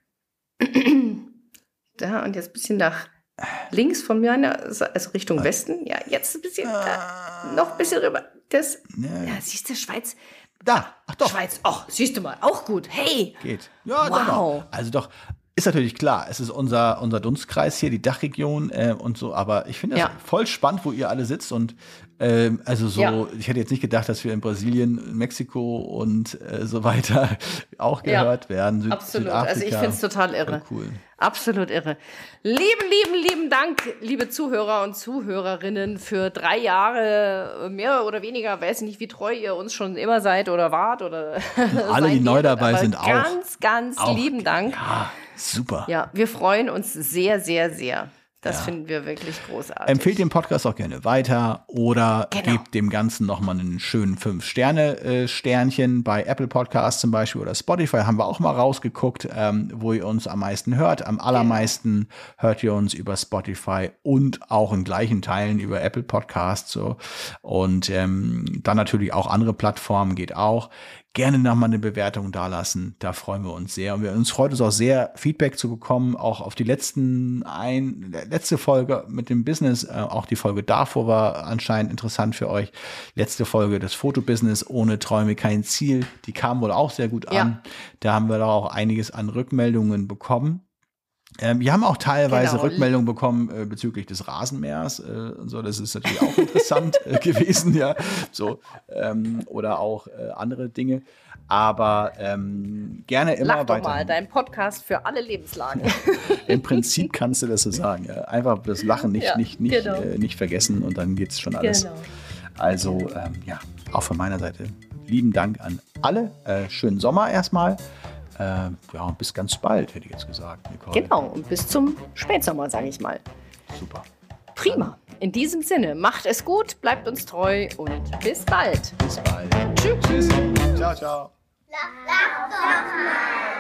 Da und jetzt ein bisschen nach links von mir, also Richtung Westen. Ja, jetzt ein bisschen, da, noch ein bisschen rüber. Das, Ja, ja, siehst du, Schweiz. Da, ach doch, Schweiz, oh, siehst du mal, auch gut. Hey, geht. Ja, Wow. doch, doch. Also doch, ist natürlich klar, es ist unser, unser Dunstkreis hier, die Dachregion äh, und so, aber ich finde das Ja. voll spannend, wo ihr alle sitzt und ähm, also so, Ja. ich hätte jetzt nicht gedacht, dass wir in Brasilien, Mexiko und äh, so weiter auch Ja, gehört werden. Süd absolut. Südafrika. Also ich finde es total irre. Voll cool. Absolut irre. Lieben, lieben, lieben Dank, liebe Zuhörer und Zuhörerinnen, für drei Jahre, mehr oder weniger, weiß nicht, wie treu ihr uns schon immer seid oder wart oder alle, die sein neu werdet, dabei aber sind, auch. Ganz, ganz Auch. lieben Dank. Ja, super. Ja, wir freuen uns sehr, sehr, sehr. Das Ja. finden wir wirklich großartig. Empfehlt den Podcast auch gerne weiter oder Genau. gebt dem Ganzen nochmal einen schönen fünf Sterne Sternchen bei Apple Podcasts zum Beispiel oder Spotify haben wir auch mal rausgeguckt, ähm, wo ihr uns am meisten hört. Am allermeisten hört ihr uns über Spotify und auch in gleichen Teilen über Apple Podcasts. So. Und ähm, dann natürlich auch andere Plattformen geht auch. Gerne nochmal eine Bewertung dalassen. Da freuen wir uns sehr. Und wir uns freut uns auch sehr, Feedback zu bekommen, auch auf die letzten ein, letzte Folge mit dem Business. Äh, auch die Folge davor war anscheinend interessant für euch. Letzte Folge, das Fotobusiness ohne Träume kein Ziel. Die kam wohl auch sehr gut an. Ja. Da haben wir da auch einiges an Rückmeldungen bekommen. Ähm, wir haben auch teilweise Genau. Rückmeldungen bekommen äh, bezüglich des Rasenmähers äh, und so. Das ist natürlich auch interessant äh, gewesen, ja. So ähm, oder auch äh, andere Dinge. Aber ähm, gerne immer Lach doch weiter. mal, dein Podcast für alle Lebenslagen. Im Prinzip kannst du das so sagen. Ja. Einfach das Lachen nicht, Ja, nicht, nicht, genau. äh, nicht vergessen und dann geht's schon alles. Genau. Also ähm, ja, auch von meiner Seite lieben Dank an alle. Äh, schönen Sommer erstmal. Äh, ja, und bis ganz bald, hätte ich jetzt gesagt, Nicole. Genau, und bis zum Spätsommer, sage ich mal. Super. Prima. In diesem Sinne, macht es gut, bleibt uns treu und bis bald. Bis bald. Tschüss. Tschüss. Ciao, ciao. Lach, lach doch mal.